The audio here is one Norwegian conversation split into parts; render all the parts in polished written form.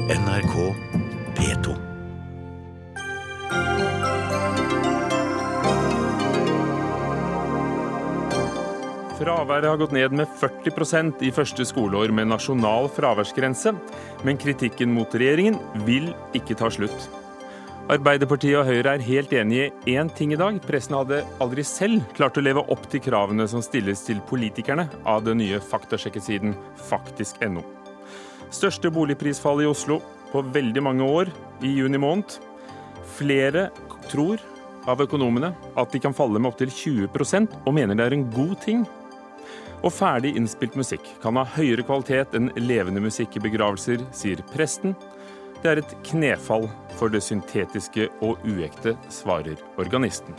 NRK P2. Fraværet har gått ned med 40% i første skoleår med nasjonal fraværsgrense, men kritikken mot regjeringen vil ikke ta slutt. Arbeiderpartiet og Høyre er helt enige i én ting i dag. Pressen hadde aldri selv klart å leve opp til kravene som stilles til politikerne av den nye faktasjekkesiden faktisk.no. Største boligprisfall i Oslo på veldig mange år i juni måned. Flere tror av økonomene at de kan falle med opp til 20% og mener det er en god ting. Og ferdig innspilt musikk kan ha høyere kvalitet enn levende musikk i begravelser, sier presten. Det er et knefall for det syntetiske og uekte, svarer organisten.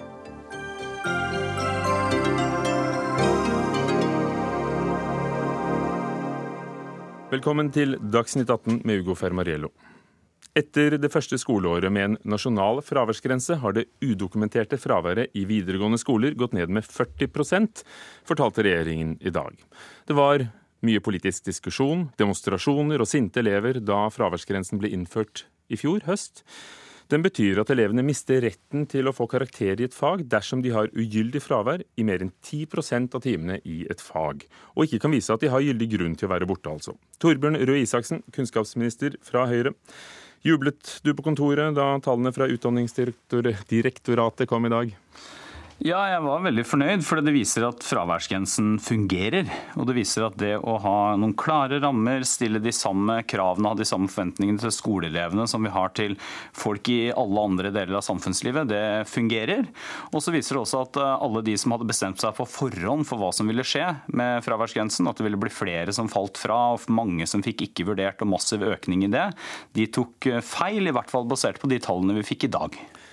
Velkommen til Dagsnytt 18 med Ugo Fermariello. Etter det første skoleåret med en nasjonal fraværsgrense har det udokumenterte fraværet i videregående skoler gått ned med 40%, fortalte regjeringen i dag. Det var mye politisk diskusjon, demonstrasjoner og sinte elever da fraværsgrensen ble innført i fjor høst. Den betyr at elevene mister retten til å få karakter i et fag dersom de har ugyldig fravær i mer enn 10% av timene i et fag, og ikke kan vise at de har gyldig grunn til å være borte altså. Torbjørn Røe Isaksen, kunnskapsminister fra Høyre. Jublet du på kontoret da tallene fra Utdanningsdirektoratet kom i dag? Ja, jeg var veldig fornøyd, for det viser at fraværsgrensen fungerer. Og det viser at det å ha noen klare rammer, stille de samme kravene, ha de samme forventningene til skoleelevene som vi har til folk i alle andre deler av samfunnslivet, det fungerer. Og så viser det også at alle de som hadde bestemt seg på forhånd for hva som ville skje med fraværsgrensen, at det ville bli flere som falt fra, og mange som fikk ikke vurdert og massiv økning i det, de tok feil, i hvert fall basert på de tallene vi fikk i dag.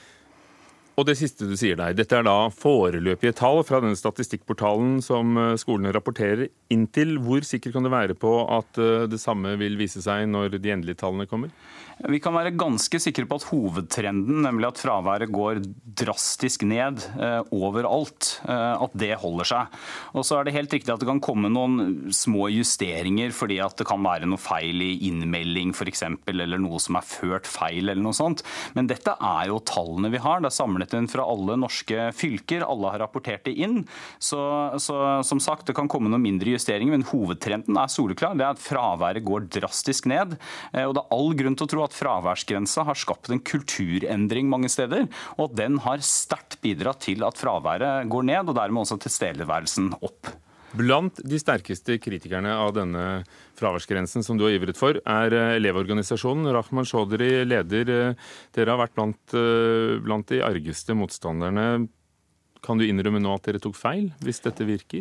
Og det siste du sier der, dette er da foreløpige tall fra denne statistikkportalen som skolene rapporterer. Inntil hvor sikker kan du være på at det samme vil vise seg når de endelige tallene kommer? Vi kan være ganske sikre på at hovedtrenden, nemlig at fraværet går drastisk ned overalt, at det holder seg. Og så er det helt riktig at det kan komme noen små justeringer fordi at det kan være noe feil i innmelding for eksempel, eller noe som er ført feil eller noe sånt. Men dette er jo tallene vi har. Det er samlet inn fra alle norske fylker. Alle har rapportert det inn. Så som sagt, det kan komme noen mindre justeringer, men hovedtrenden er soleklar. Det er at fraværet går drastisk ned. Og det er all grunn til å tro at fraværsgrensa har skapt en kulturendring mange steder, og at den har sterkt bidratt til at fraværet går ned, og dermed også tilstedeværelsen opp. Blant de sterkeste kritikerne av denne fraværsgrensen som du har ivret for, er elevorganisasjonen. Rahman Chaudhry, leder. Dere har vært blant de argeste motstanderne. Kan du innrømme nå at dere tok feil, hvis dette virker?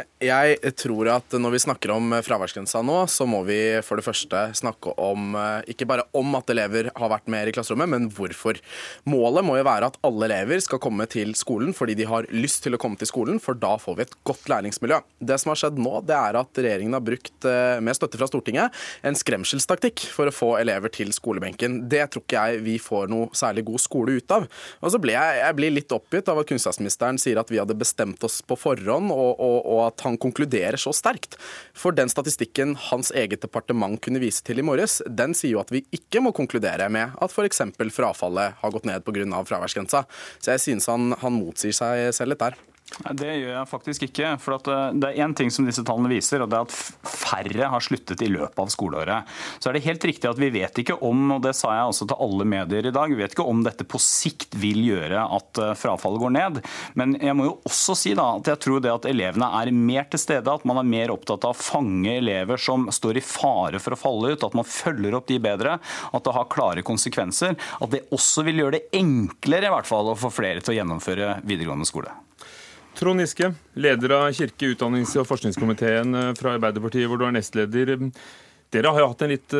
Jeg tror at når vi snakker om fraværsgrensa nå, så må vi for det første snakke om, ikke bare om at elever har vært mer i klasserommet, men hvorfor. Målet må jo være at alle elever skal komme til skolen fordi de har lyst til å komme til skolen, for da får vi et godt læringsmiljø. Det som har skjedd nå, det er at regjeringen har brukt, med støtte fra Stortinget, en skremselstaktikk for å få elever til skolebenken. Det tror ikke jeg vi får noe særlig god skole ut av. Og så blir jeg litt oppgitt av at kunnskapsministeren sier at vi hadde bestemt oss på forhånd, og at han konkluderer så sterkt. For den statistikken hans eget departement kunne vise til i morges, den sier jo at vi ikke må konkludere med at for eksempel frafallet har gått ned på grunn av fraværsgrensa. Så jeg synes han motsier seg selv litt der. Nei, det gjør jeg faktisk ikke. For det er en ting som disse tallene viser, og det er at færre har sluttet i løpet av skoleåret. Så er det helt riktig at vi vet ikke om, og det sa jeg også til alle medier i dag, vi vet ikke om dette på sikt vil gjøre at frafallet går ned. Men jeg må jo også si da, at jeg tror det at elevene er mer til stede, at man er mer opptatt av å fange elever som står i fare for å falle ut, at man følger opp de bedre, at det har klare konsekvenser, at det også vil gjøre det enklere i hvert fall å få flere til å gjennomføre videregående skole. Trond Giske, leder av kirke-, utdannings- og forskningskomiteen fra Arbeiderpartiet, hvor du er nestleder. Dere har jo hatt en litt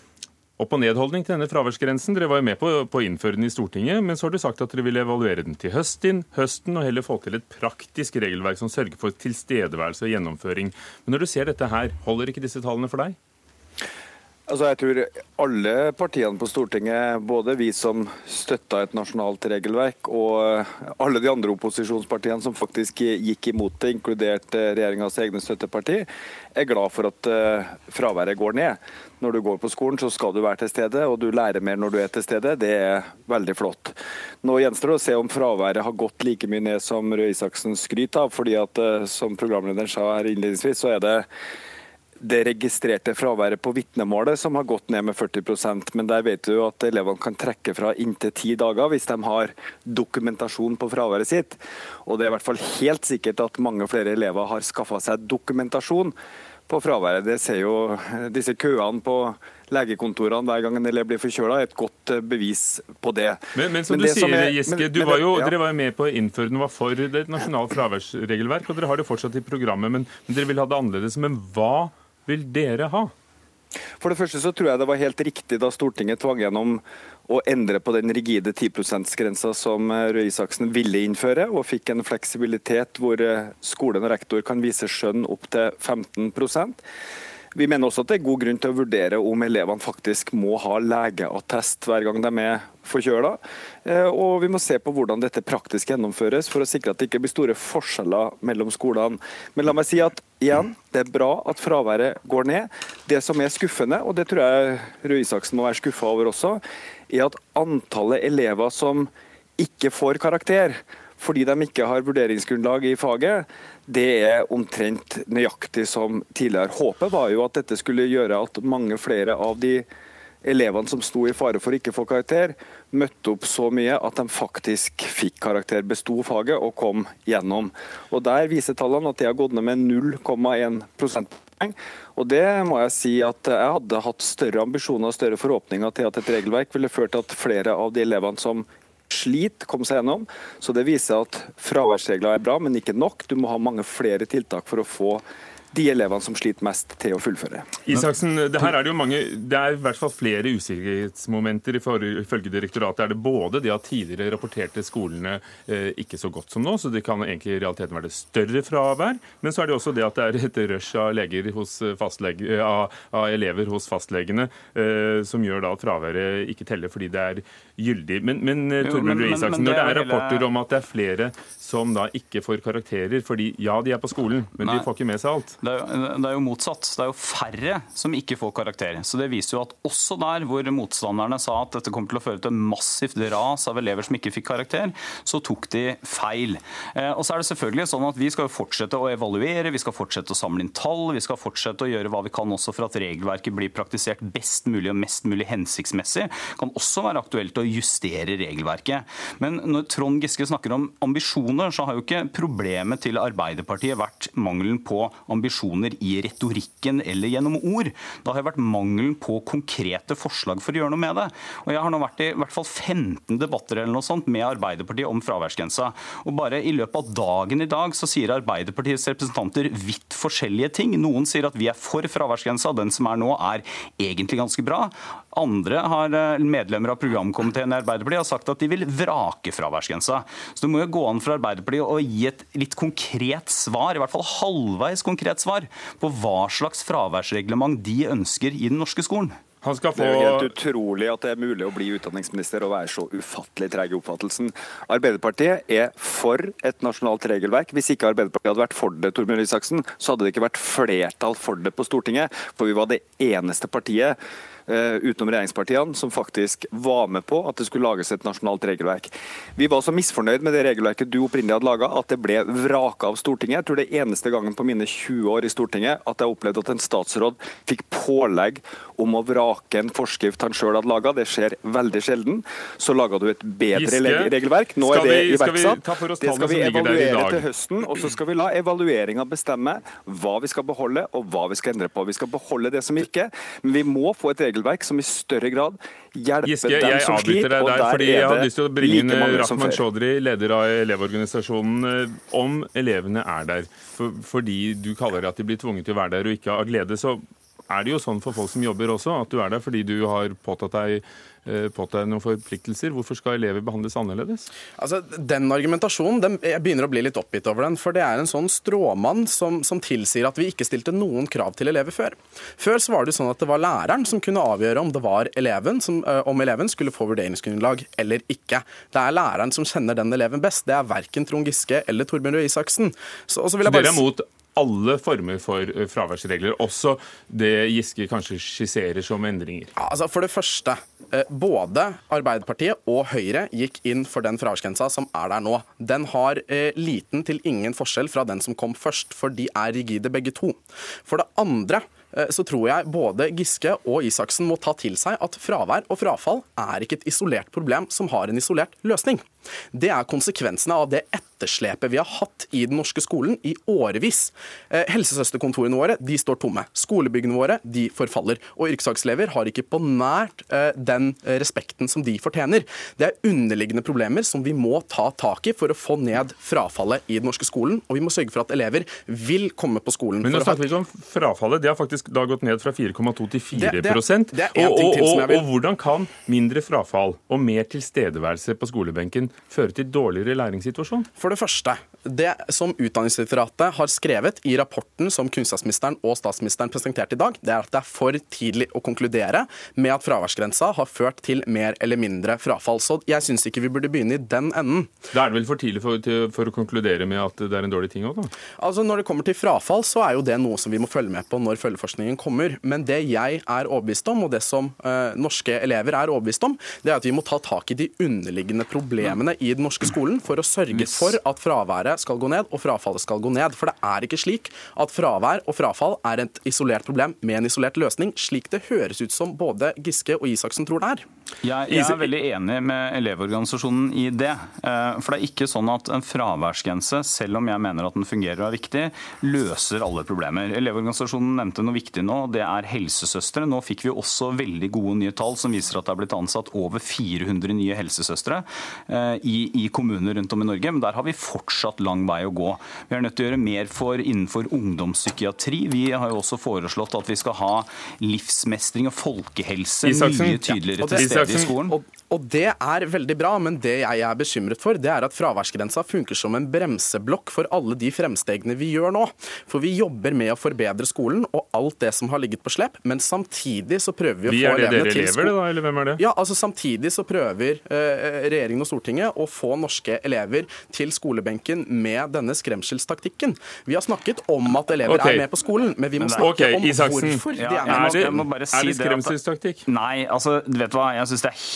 opp- og nedholdning til denne fraværsgrensen. Dere var jo med på å innføre den i Stortinget, men så har dere sagt at dere vil evaluere den til høsten og heller få til et praktisk regelverk som sørger for tilstedeværelse og gjennomføring. Men når du ser dette her, holder ikke disse tallene for deg? Altså, jeg tror alle partiene på Stortinget, både vi som støtta et nasjonalt regelverk og alle de andre opposisjonspartiene som faktisk gikk imot det, inkludert regjeringas egne støtteparti, er glad for at fraværet går ned. Når du går på skolen, så skal du være til stede, og du lærer mer når du er til stede. Det er veldig flott. Nå gjenstår det å se om fraværet har gått like mye ned som Røe Isaksen skryter av, fordi at, som programlederen sa her innledningsvis, så er det registrerte fraværet på vitnemålet som har gått ned med 40%, men der vet du at elevene kan trekke fra inntil 10 dager hvis de har dokumentasjon på fraværet sitt. Og det er i hvert fall helt sikkert at mange flere elever har skaffet seg dokumentasjon på fraværet. Det ser jo disse køene på legekontorene hver gang en elev blir forkjølet, et godt bevis på det. Men som du sier, Giske, dere var jo med på å innføre noe for det nasjonale fraværsregelverk, og dere har det fortsatt i programmet, men dere vil ha det annerledes. Men hva vil dere ha? For det første så tror jeg det var helt riktig da Stortinget tvang gjennom å endre på den rigide 10%-grensa som Røe Isaksen ville innføre, og fikk en fleksibilitet hvor skolen og rektor kan vise skjønn opp til 15%. Vi mener også at det er god grunn til å vurdere om elevene faktisk må ha legeattest hver gang de er forkjølet. Og vi må se på hvordan dette praktisk gjennomføres for å sikre at det ikke blir store forskjeller mellom skolene. Men la meg si at igjen, det er bra at fraværet går ned. Det som er skuffende, og det tror jeg Røe Isaksen må være skuffet over også, er at antallet elever som ikke får karakter fordi de ikke har vurderingsgrunnlag i faget, det er omtrent nøyaktig som tidligere. Håpet var jo at dette skulle gjøre at mange flere av de elevene som sto i fare for ikke å få karakter, møtte opp så mye at de faktisk fikk karakter, besto faget og kom gjennom. Og der viser tallene at de har gått ned med 0,1 prosentpoeng. Og det må jeg si at jeg hadde hatt større ambisjoner og større forhåpninger til at et regelverk ville ført til at flere av de elevene som kom seg gjennom. Så det viser at fraværsregler er bra, men ikke nok. Du må ha mange flere tiltak for å få de elevene som sliter mest til å fullføre. Isaksen, det her er det jo det er i hvert fall flere usikkerhetsmomenter ifølge direktoratet. Er det både det at tidligere rapporterte skolene ikke så godt som nå, så det kan egentlig i realiteten være det større fravær, men så er det også det at det er et rush av elever hos fastlegene som gjør da at fraværet ikke teller fordi det er gyldig. Men Torbjørn Røe Isaksen, når det er rapporter om at det er flere som da ikke får karakterer, fordi ja, de er på skolen, men de får ikke med seg alt. Det er jo motsatt. Det er jo færre som ikke får karakter. Så det viser jo at også der hvor motstanderne sa at dette kommer til å føre til massivt ras av elever som ikke fikk karakter, så tok de feil. Og så er det selvfølgelig sånn at vi skal fortsette å evaluere, vi skal fortsette å samle inn tall, vi skal fortsette å gjøre hva vi kan også for at regelverket blir praktisert best mulig og mest mulig hensiktsmessig. Det kan også være aktuelt å justere regelverket. Men når Trond Giske snakker om ambisjoner, så har jo ikke problemet til Arbeiderpartiet vært mangelen på ambisjoner i retorikken eller gjennom ord. Det har vært mangelen på konkrete forslag for å gjøre noe med det. Og jeg har nå vært i hvert fall 15 debatter eller noe sånt med Arbeiderpartiet om fraværsgrensa. Og bare i løpet av dagen i dag så sier Arbeiderpartiets representanter vidt forskjellige ting. Noen sier at vi er for fraværsgrensa, den som er nå er egentlig ganske bra. Andre medlemmer av programkomiteen i Arbeiderpartiet har sagt at de vil vrake fraværsgrensa. Så det må jo gå an for Arbeiderpartiet å gi et litt konkret svar, i hvert fall halvveis konkret svar, på hva slags fraværsreglement de ønsker i den norske skolen. Det er jo helt utrolig at det er mulig å bli utdanningsminister og være så ufattelig treg i oppfattelsen. Arbeiderpartiet er for et nasjonalt regelverk. Hvis ikke Arbeiderpartiet hadde vært for det, Torbjørn Isaksen, så hadde det ikke vært flertall for det på Stortinget, for vi var det eneste partiet utenom regjeringspartiene som faktisk var med på at det skulle lages et nasjonalt regelverk. Vi var så misfornøyd med det regelverket du opprinnelig hadde laget at det ble vraket av Stortinget. Jeg tror det er eneste gangen på mine 20 år i Stortinget at jeg opplevde at en statsråd fikk pålegg om å vrake en forskrift han selv hadde laget. Det skjer veldig sjelden. Så laget du et bedre regelverk. Nå er det iverksatt. Det skal vi evaluere til høsten, og så skal vi la evalueringen bestemme hva vi skal beholde og hva vi skal endre på. Vi skal beholde det som virker, men vi må få et regelverk som i større grad hjelper dem som sliter, og der fordi jeg har lyst til å bringe like mange som Rahman før. Chaudhry, leder av Elevorganisasjonen, om elevene er der. Fordi du kaller det at de blir tvunget til å være der og ikke av glede, så er det jo sånn for folk som jobber også, at du er der fordi du har påtatt deg noen forpliktelser. Hvorfor skal elever behandles annerledes? Altså, den argumentasjonen, jeg begynner å bli litt oppgitt over den, for det er en sånn stråmann som tilsier at vi ikke stilte noen krav til elever før. Før så var det sånn at det var læreren som kunne avgjøre om det var om eleven skulle få vurderingsgrunnlag eller ikke. Det er læreren som kjenner den eleven best. Det er verken Trond Giske eller Torbjørn Røe Isaksen. Så dere er mot alle former for fraværsregler, også det Giske kanskje skisserer som endringer? Ja, altså for det første, både Arbeiderpartiet og Høyre gikk inn for den fraværsgrensa som er der nå. Den har liten til ingen forskjell fra den som kom først, for de er rigide begge to. For det andre så tror jeg både Giske og Isaksen må ta til seg at fravær og frafall er ikke et isolert problem som har en isolert løsning. Det er konsekvensene av det etterslepet vi har hatt i den norske skolen i årevis. Helsesøsterkontorene våre, de står tomme. Skolebyggene våre, de forfaller. Og yrkesfagselever har ikke på nært den respekten som de fortjener. Det er underliggende problemer som vi må ta tak i for å få ned frafallet i den norske skolen, og vi må sørge for at elever vil komme på skolen. Men nå snakker vi ikke om frafallet. Det har faktisk da gått ned fra 4,2 til 4%. Det er en ting til som jeg vil. Og hvordan kan mindre frafall og mer tilstedeværelse på skolebenken føre til dårligere læringssituasjon? For det første, det som Utdanningsdirektoratet har skrevet i rapporten som kunnskapsministeren og statsministeren presenterte i dag, det er at det er for tidlig å konkludere med at fraværsgrensa har ført til mer eller mindre frafall. Så jeg syns ikke vi burde begynne i den enden. Da er det vel for tidlig for å konkludere med at det er en dårlig ting også, da? Altså, når det kommer til frafall, så er jo det noe som vi må følge med på når følgeforskningen kommer. Men det jeg er overbevist om, og det som norske elever er overbevist om, det er at vi må ta tak i de underliggende problemene i den norske skolen for å sørge for at fraværet skal gå ned og frafallet skal gå ned. For det er ikke slik at fravær og frafall er et isolert problem med en isolert løsning, slik det høres ut som både Giske og Isaksen tror det er. Jeg er veldig enig med Elevorganisasjonen i det. For det er ikke sånn at en fraværsgrense, selv om jeg mener at den fungerer og er viktig, løser alle problemer. Elevorganisasjonen nevnte noe viktig nå, det er helsesøstre. Nå fikk vi også veldig gode nye tall som viser at det er blitt ansatt over 400 nye helsesøstre i kommuner rundt om i Norge, men der har vi fortsatt lang vei å gå. Vi er nødt til å gjøre mer innenfor ungdomspsykiatri. Vi har jo også foreslått at vi skal ha livsmestring og folkehelse mye tydeligere til stede i skolen. Og det er veldig bra, men det jeg er bekymret for, det er at fraværsgrensa funker som en bremseblokk for alle de fremstegene vi gjør nå. For vi jobber med å forbedre skolen og alt det som har ligget på slep, men samtidig så prøver vi å få elevene til skolen. Da, eller hvem er det? Ja, altså samtidig så prøver regjeringen og Stortinget å få norske elever til skolebenken med denne skremselstaktikken. Vi har snakket om at elever er med på skolen, men vi må snakke om hvorfor de er med. Er det skremselstaktikk? Nei, altså, vet du hva, jeg synes det er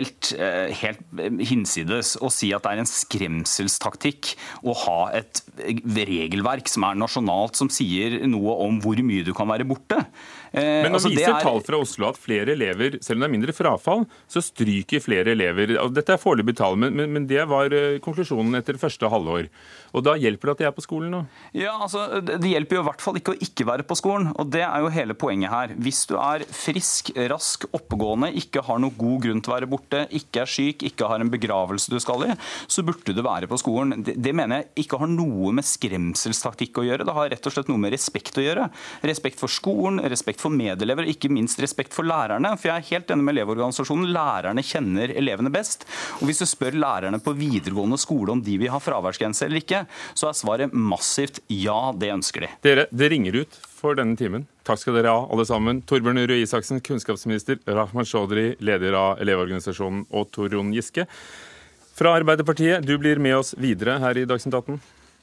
helt hinsides å si at det er en skremselstaktikk å ha et regelverk som er nasjonalt, som sier noe om hvor mye du kan være borte. Men nå viser tall fra Oslo at flere elever, selv om det er mindre frafall, så stryker flere elever. Dette er foreløpig tall, men det var konklusjonen etter første halvår. Og da hjelper det at de er på skolen nå? Ja, altså, det hjelper jo i hvert fall ikke å ikke være på skolen, og det er jo hele poenget her. Hvis du er frisk, rask, oppegående, ikke har noe god grunn til å være borte, ikke er syk, ikke har en begravelse du skal i, så burde du være på skolen. Det mener jeg ikke har noe med skremselstaktikk å gjøre. Det har rett og slett noe med respekt å gjøre. Respekt for skolen, respekt for medelever, ikke minst respekt for lærerne. For jeg er helt enig med Elevorganisasjonen. Lærerne kjenner elevene best. Og hvis du spør lærerne på videregående skole om de vil ha fraværsgrense eller ikke, så er svaret massivt ja, det ønsker de. Dere, det ringer ut for denne timen. Takk skal dere ha, alle sammen. Torbjørn Røe Isaksen, kunnskapsminister, Rahman Chaudhry, leder av Elevorganisasjonen, og Trond Giske fra Arbeiderpartiet. Du blir med oss videre her i Dagsnytt 18.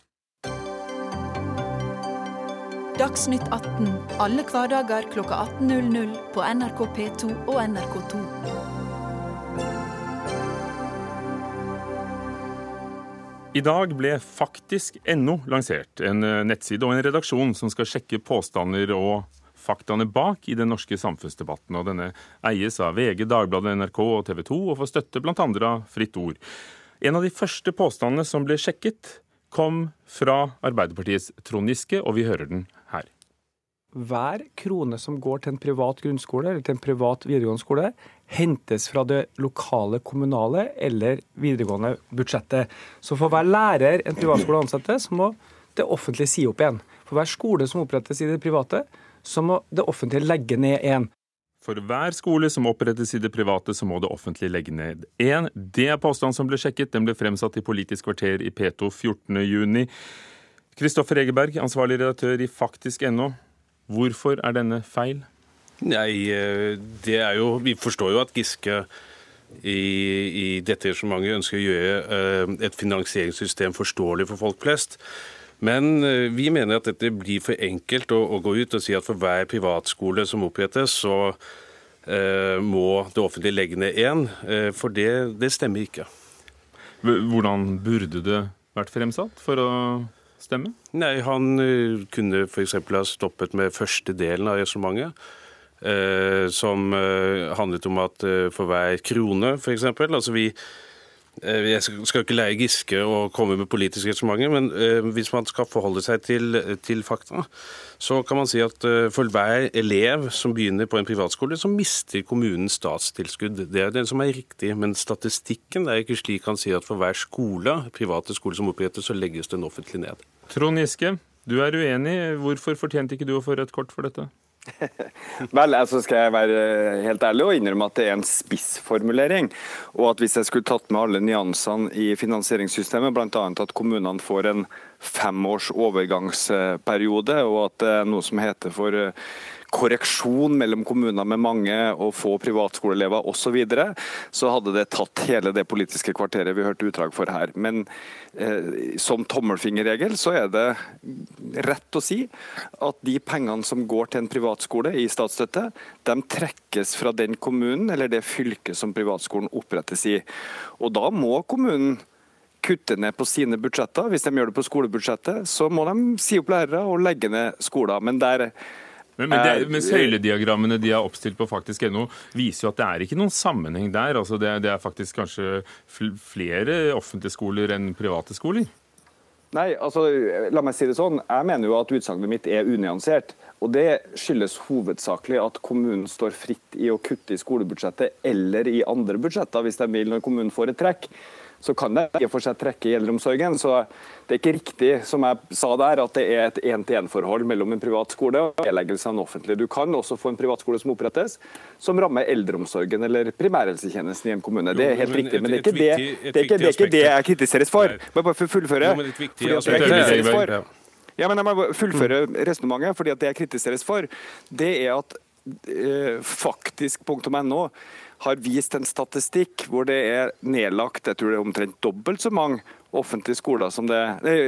Dagsnytt 18, alle hverdager klokka 18.00 på NRK P2 og NRK2. I dag ble faktisk.no lansert, en nettside og en redaksjon som skal sjekke påstander og faktaene bak i den norske samfunnsdebatten. Og denne eies av VG, Dagbladet, NRK og TV 2 og får støtte blant andre av Fritt Ord. En av de første påstandene som ble sjekket kom fra Arbeiderpartiets Trond Giske, og vi hører den her. Hver krone som går til en privat grunnskole eller til en privat videregående skole, hentes fra det lokale kommunale eller videregående budsjettet. Så for hver lærer en privatskole ansetter, så må det offentlige si opp igjen. For hver skole som opprettes i det private, så må det offentlige legge ned en. For hver skole som opprettes i det private, så må det offentlige legge ned en. Det er påstand som ble sjekket. Den ble fremsatt i Politisk kvarter i P2 14. juni. Kristoffer Egeberg, ansvarlig redaktør i Faktisk.no. Hvorfor er denne feil? Nei, det er jo, vi forstår jo at Giske i dette arrangementet ønsker å gjøre et finansieringssystem forståelig for folk flest. Men vi mener at dette blir for enkelt å gå ut og si at for hver privatskole som opprettes, så må det offentlige legge ned en, for det stemmer ikke. Hvordan burde det vært fremsatt for å stemme? Nei, han kunne for eksempel ha stoppet med første delen av arrangementet, som handlet om at for hver krone, for eksempel, altså jeg skal ikke lære Giske å komme med politiske resonnementer, men hvis man skal forholde seg til fakta, så kan man si at for hver elev som begynner på en privatskole, så mister kommunen statstilskudd. Det er det som er riktig, men statistikken er ikke slik han sier at for hver skole, private skole som opprettes, så legges den offentlig ned. Trond Giske, du er uenig. Hvorfor fortjente ikke du å få rødt kort for dette? Vel, altså skal jeg være helt ærlig og innrømme at det er en spissformulering, og at hvis jeg skulle tatt med alle nyansene i finansieringssystemet, blant annet at kommunene får en 5 års overgangsperiode, og at det er noe som heter for korreksjon mellom kommuner med mange og få privatskoleelever osv., så hadde det tatt hele det politiske kvarteret vi hørte utdrag for her. Men som tommelfingerregel så er det rett å si at de pengene som går til en privatskole i statsstøtte, de trekkes fra den kommunen eller det fylket som privatskolen opprettes i. Og da må kommunen kutte ned på sine budsjetter. Hvis de gjør det på skolebudsjettet, så må de si opp lærere og legge ned skoler. Men søylediagrammene de har oppstilt på Faktisk.no viser jo at det er ikke noen sammenheng der. Altså det er faktisk kanskje flere offentlige skoler enn private skoler. Nei, altså la meg si det sånn. Jeg mener jo at utsagnet mitt er unyansert. Og det skyldes hovedsakelig at kommunen står fritt i å kutte i skolebudsjettet eller i andre budsjetter hvis de vil når kommunen får et trekk. Så kan det ikke for seg trekke i eldreomsorgen. Så det er ikke riktig, som jeg sa der, at det er et 1-til-1-forhold mellom en privat skole og nedleggelse av en offentlig. Du kan også få en privatskole som opprettes, som rammer eldreomsorgen eller primærhelsetjenesten i en kommune. Det er helt riktig, men det er ikke det jeg kritiseres for. Bare for å fullføre. Ja, men jeg må fullføre resonnementet, fordi at det jeg kritiseres for, det er at faktisk.no har vist en statistikk hvor det er nedlagt, jeg tror det er omtrent dobbelt så mange offentlige skoler som det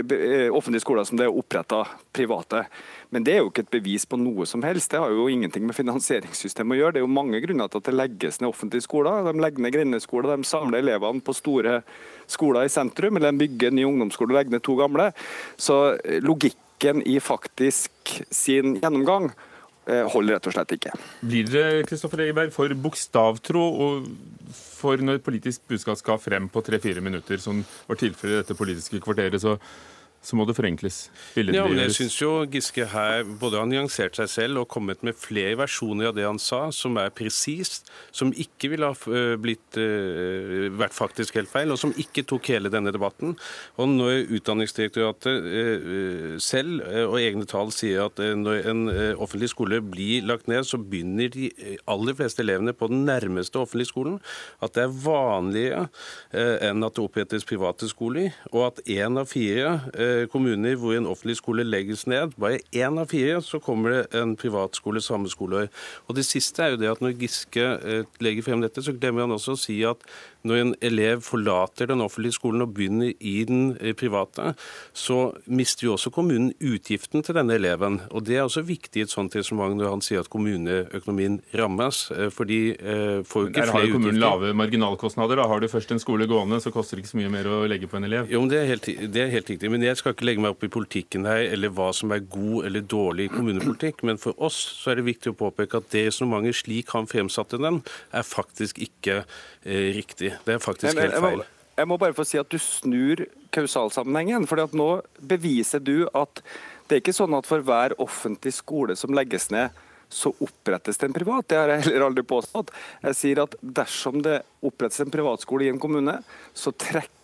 er opprettet private. Men det er jo ikke et bevis på noe som helst. Det har jo ingenting med finansieringssystemet å gjøre. Det er jo mange grunner til at det legges ned offentlige skoler. De legger ned grendeskoler, de samler elevene på store skoler i sentrum, eller de bygger en ny ungdomsskole og legger ned 2 gamle. Så logikken i Faktisk sin gjennomgang holder rett og slett ikke. Blir dere, Kristoffer Egeberg, for bokstavtro og for når et politisk budskap skal frem på 3-4 minutter, som var tilfellet i dette politiske kvarteret, så må det forenkles? Ja, men jeg synes jo Giske her både har nyansert seg selv og kommet med flere versjoner av det han sa, som er presist, som ikke ville ha vært faktisk helt feil, og som ikke tok hele denne debatten. Og når Utdanningsdirektoratet selv og egne tall sier at når en offentlig skole blir lagt ned, så begynner de aller fleste elevene på den nærmeste offentlige skolen, at det er vanligere enn at det opprettes private skoler, og at 1 av 4 kommuner hvor en offentlig skole legges ned, bare 1 av 4 så kommer det en privatskole samme skoleår. Og det siste er jo det at når Giske legger frem dette, så glemmer han også å si at når en elev forlater den offentlige skolen og begynner i den private, så mister jo også kommunen utgiften til denne eleven. Og det er også viktig i et sånt resonnement når han sier at kommuneøkonomien rammes, fordi får jo ikke flere utgifter. Der har jo kommunen lave marginalkostnader. Da har du først en skole gående, så koster det ikke så mye mer å legge på en elev. Jo, men det er helt riktig. Men jeg skal ikke legge meg opp i politikken her, eller hva som er god eller dårlig kommunepolitikk. Men for oss så er det viktig å påpeke at det resonnementet slik han fremsatte den, er faktisk ikke riktig. Det er faktisk helt feil. Jeg må bare få si at du snur kausalsammenhengen, for nå beviser du at det er ikke sånn at for hver offentlig skole som legges ned, så opprettes det en privat. Det har jeg heller aldri påstått. Jeg sier at dersom det opprettes en privatskole i en kommune, så trekker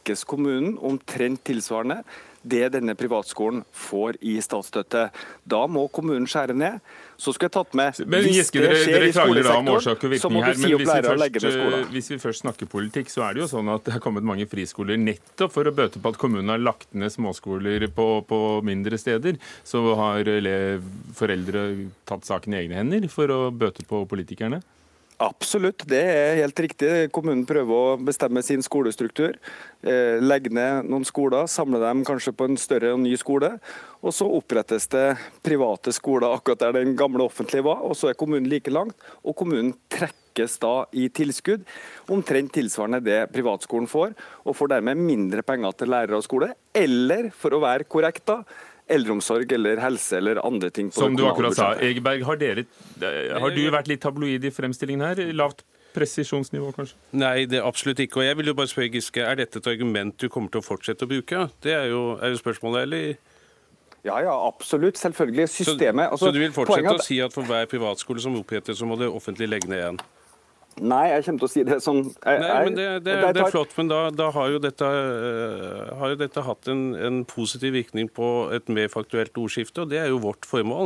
trekkes kommunen omtrent tilsvarende det denne privatskolen får i statsstøtte. Da må kommunen skjære ned. Så skulle jeg tatt med Men Giske, dere krangler da om årsak og virkning her, men hvis vi først snakker politikk, så det jo sånn at det har kommet mange friskoler nettopp for å bøte på at kommunen har lagt ned småskoler på mindre steder. Så har foreldre tatt saken i egne hender for å bøte på politikerne? Absolutt, det helt riktig. Kommunen prøver å bestemme sin skolestruktur, legge ned noen skoler, samle dem kanskje på en større og ny skole, og så opprettes det private skoler akkurat der den gamle offentlige var, og så kommunen like langt, og kommunen trekkes da i tilskudd, omtrent tilsvarende det privatskolen får, og får dermed mindre penger til lærere og skole, eller for å være korrekt da, eldreomsorg eller helse eller andre ting. Som du akkurat sa, Egeberg, har du vært litt tabloid i fremstillingen her? Lavt presisjonsnivå, kanskje? Nei, det absolutt ikke. Og jeg vil jo bare spørre, Giske, dette et argument du kommer til å fortsette å bruke? Det er jo spørsmålet, eller? Ja, absolutt. Selvfølgelig. Systemet... Så du vil fortsette å si at for hver privatskole som oppretter, så må det offentlig legge ned igjen? Nei, jeg kommer til å si det som... Nei, men det er flott, men da har jo dette hatt en positiv virkning på et mer faktuelt ordskifte, og det er jo vårt formål.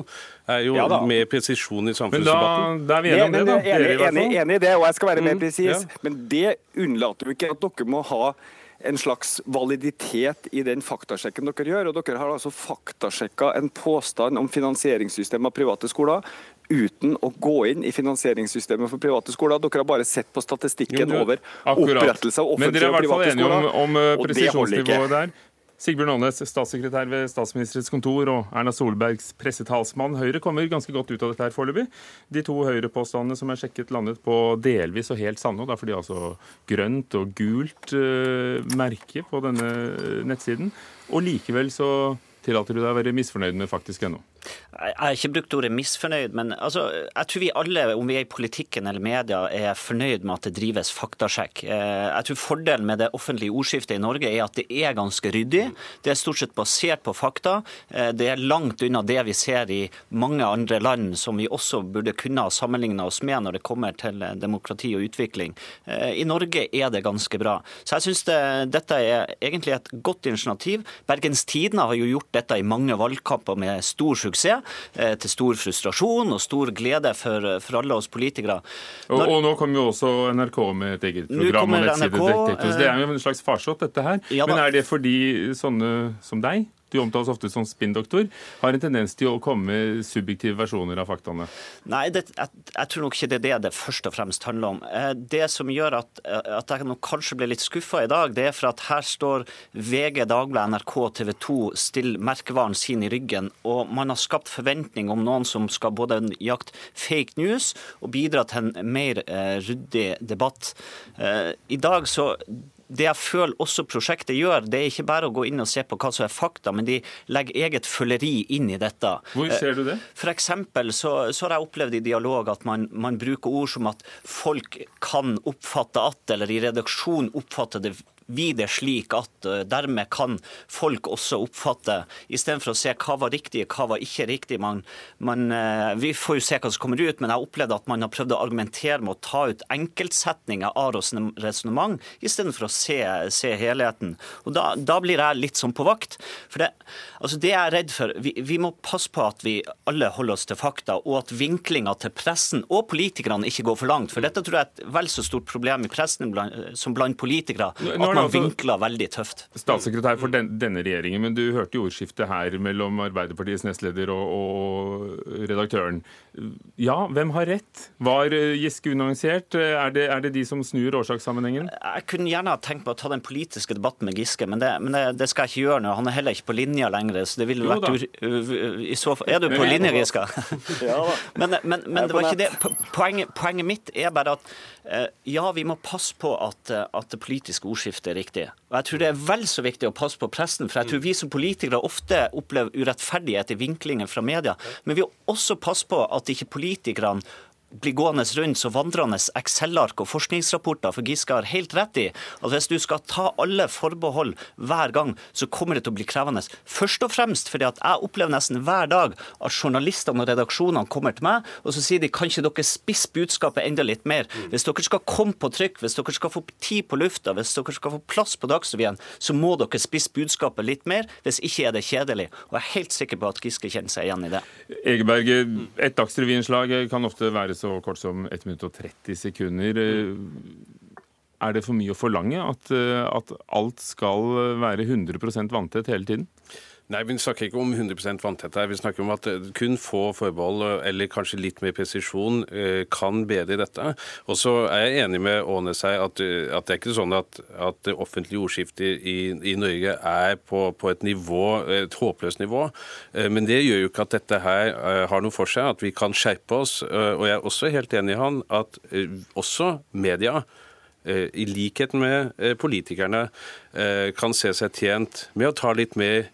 Mer presisjon i samfunnsdebatten. Men da er vi enige om det, da. Enig i det, og jeg skal være mer presis. Men det unnlater jo ikke at dere må ha en slags validitet i den faktasjekken dere gjør, og dere har altså faktasjekket en påstand om finansieringssystem av private skoler, uten å gå inn i finansieringssystemet for private skoler. Dere har bare sett på statistikken over opprettelse av offentlige og private skoler. Men dere er i hvert fall enige om presisjonsnivået der. Sigbjørn Aanes, statssekretær ved Statsministerens kontor, og Erna Solbergs pressetalsmann. Høyre kommer ganske godt ut av dette her foreløpig. De to Høyre-påstandene som sjekket landet på delvis og helt sanne, og da får de altså grønt og gult merke på denne nettsiden. Og likevel så tillater du deg å være misfornøyd med faktisk.no? Jeg har ikke brukt ordet misfornøyd, men jeg tror vi alle, om vi i politikken eller media, fornøyd med at det drives faktasjekk. Jeg tror fordelen med det offentlige ordskiftet i Norge at det ganske ryddig. Det stort sett basert på fakta. Det langt unna det vi ser i mange andre land som vi også burde kunne ha sammenlignet oss med når det kommer til demokrati og utvikling. I Norge det ganske bra. Så jeg synes dette egentlig et godt initiativ. Bergens Tidende har jo gjort dette i mange valgkamper med stor suksess, til stor frustrasjon og stor glede for alle oss politikere. Og nå kommer jo også NRK med et eget program og nettsidedetektor. Så det jo en slags farsott, dette her. Ja, men det fordi sånne som deg, du omtales ofte som spinndoktor, har en tendens til å komme med subjektive versjoner av faktaene? Nei, jeg tror nok ikke det først og fremst handler om. Det som gjør at jeg nok kanskje ble litt skuffet i dag, det for at her står VG, Dagbladet, NRK, TV 2 still merkevaren sin i ryggen, og man har skapt forventning om noen som skal både jakte fake news og bidra til en mer ryddig debatt. I dag så det jeg føler også prosjektet gjør, det ikke bare å gå inn og se på hva som fakta, men de legger eget føleri inn i dette. Hvor ser du det? For eksempel så har jeg opplevd i dialog at man bruker ord som at folk kan oppfatte eller i redaksjon oppfatte det det slik at dermed kan folk også oppfatte, i stedet for å se hva var riktig, hva var ikke riktig. Vi får jo se hva som kommer ut, men jeg har opplevd at man har prøvd å argumentere med å ta ut enkeltsetninger av resonnement, i stedet for å se helheten. Og da blir jeg litt sånn på vakt. For det jeg redd for, vi må passe på at vi alle holder oss til fakta, og at vinklinga til pressen og politikerne ikke går for langt. For dette tror jeg et vel så stort problem i pressen som blant politikere. Man vinkler veldig tøft. Statssekretær for denne regjeringen, men du hørte jo ordskiftet her mellom Arbeiderpartiets nestleder og redaktøren. Ja, hvem har rett? Var Giske unyansert? Er det de som snur årsakssammenhengen? Jeg kunne gjerne ha tenkt på å ta den politiske debatten med Giske, men det skal jeg ikke gjøre nå. Han heller ikke på linja lenger, så det ville vært i så fall. Du på linja, Giske? Ja da. Men det var ikke det. Poenget mitt bare at vi må passe på at det politiske ordskiftet riktig. Og jeg tror det vel så viktig å passe på pressen, for jeg tror vi som politikere ofte opplever urettferdighet i vinklingen fra media, men vi må også passe på at ikke politikerne blir gående rundt så vandrende Excel-ark og forskningsrapporter, for Giske har helt rett i at hvis du skal ta alle forbehold hver gang, så kommer det til å bli krevende. Først og fremst fordi at jeg opplever nesten hver dag at journalistene og redaksjonene kommer til meg, og så sier de, kan ikke dere spisse budskapet enda litt mer? Hvis dere skal komme på trykk, hvis dere skal få tid på lufta, hvis dere skal få plass på Dagsrevyen, så må dere spisse budskapet litt mer, hvis ikke er det kjedelig. Og jeg er helt sikker på at Giske kjenner seg igjen i det. Egeberg, et Dagsrevyen-slag kan ofte være så kort som 1 minutt og 30 sekunder. Er det for mye å forlange at alt skal være 100% vanntett hele tiden? Nei, vi snakker ikke om 100% vanntett her. Vi snakker om at kun få forbehold, eller kanskje litt mer presisjon, kan bedre dette. Og så er jeg enig med Aanes her at det er ikke sånn at det offentlige ordskiftet i Norge er på et nivå, et håpløst nivå. Men det gjør jo ikke at dette her har noe for seg, at vi kan skjerpe oss. Og jeg er også helt enig i han at også media, i likhet med politikerne, kan se seg tjent med å ta litt mer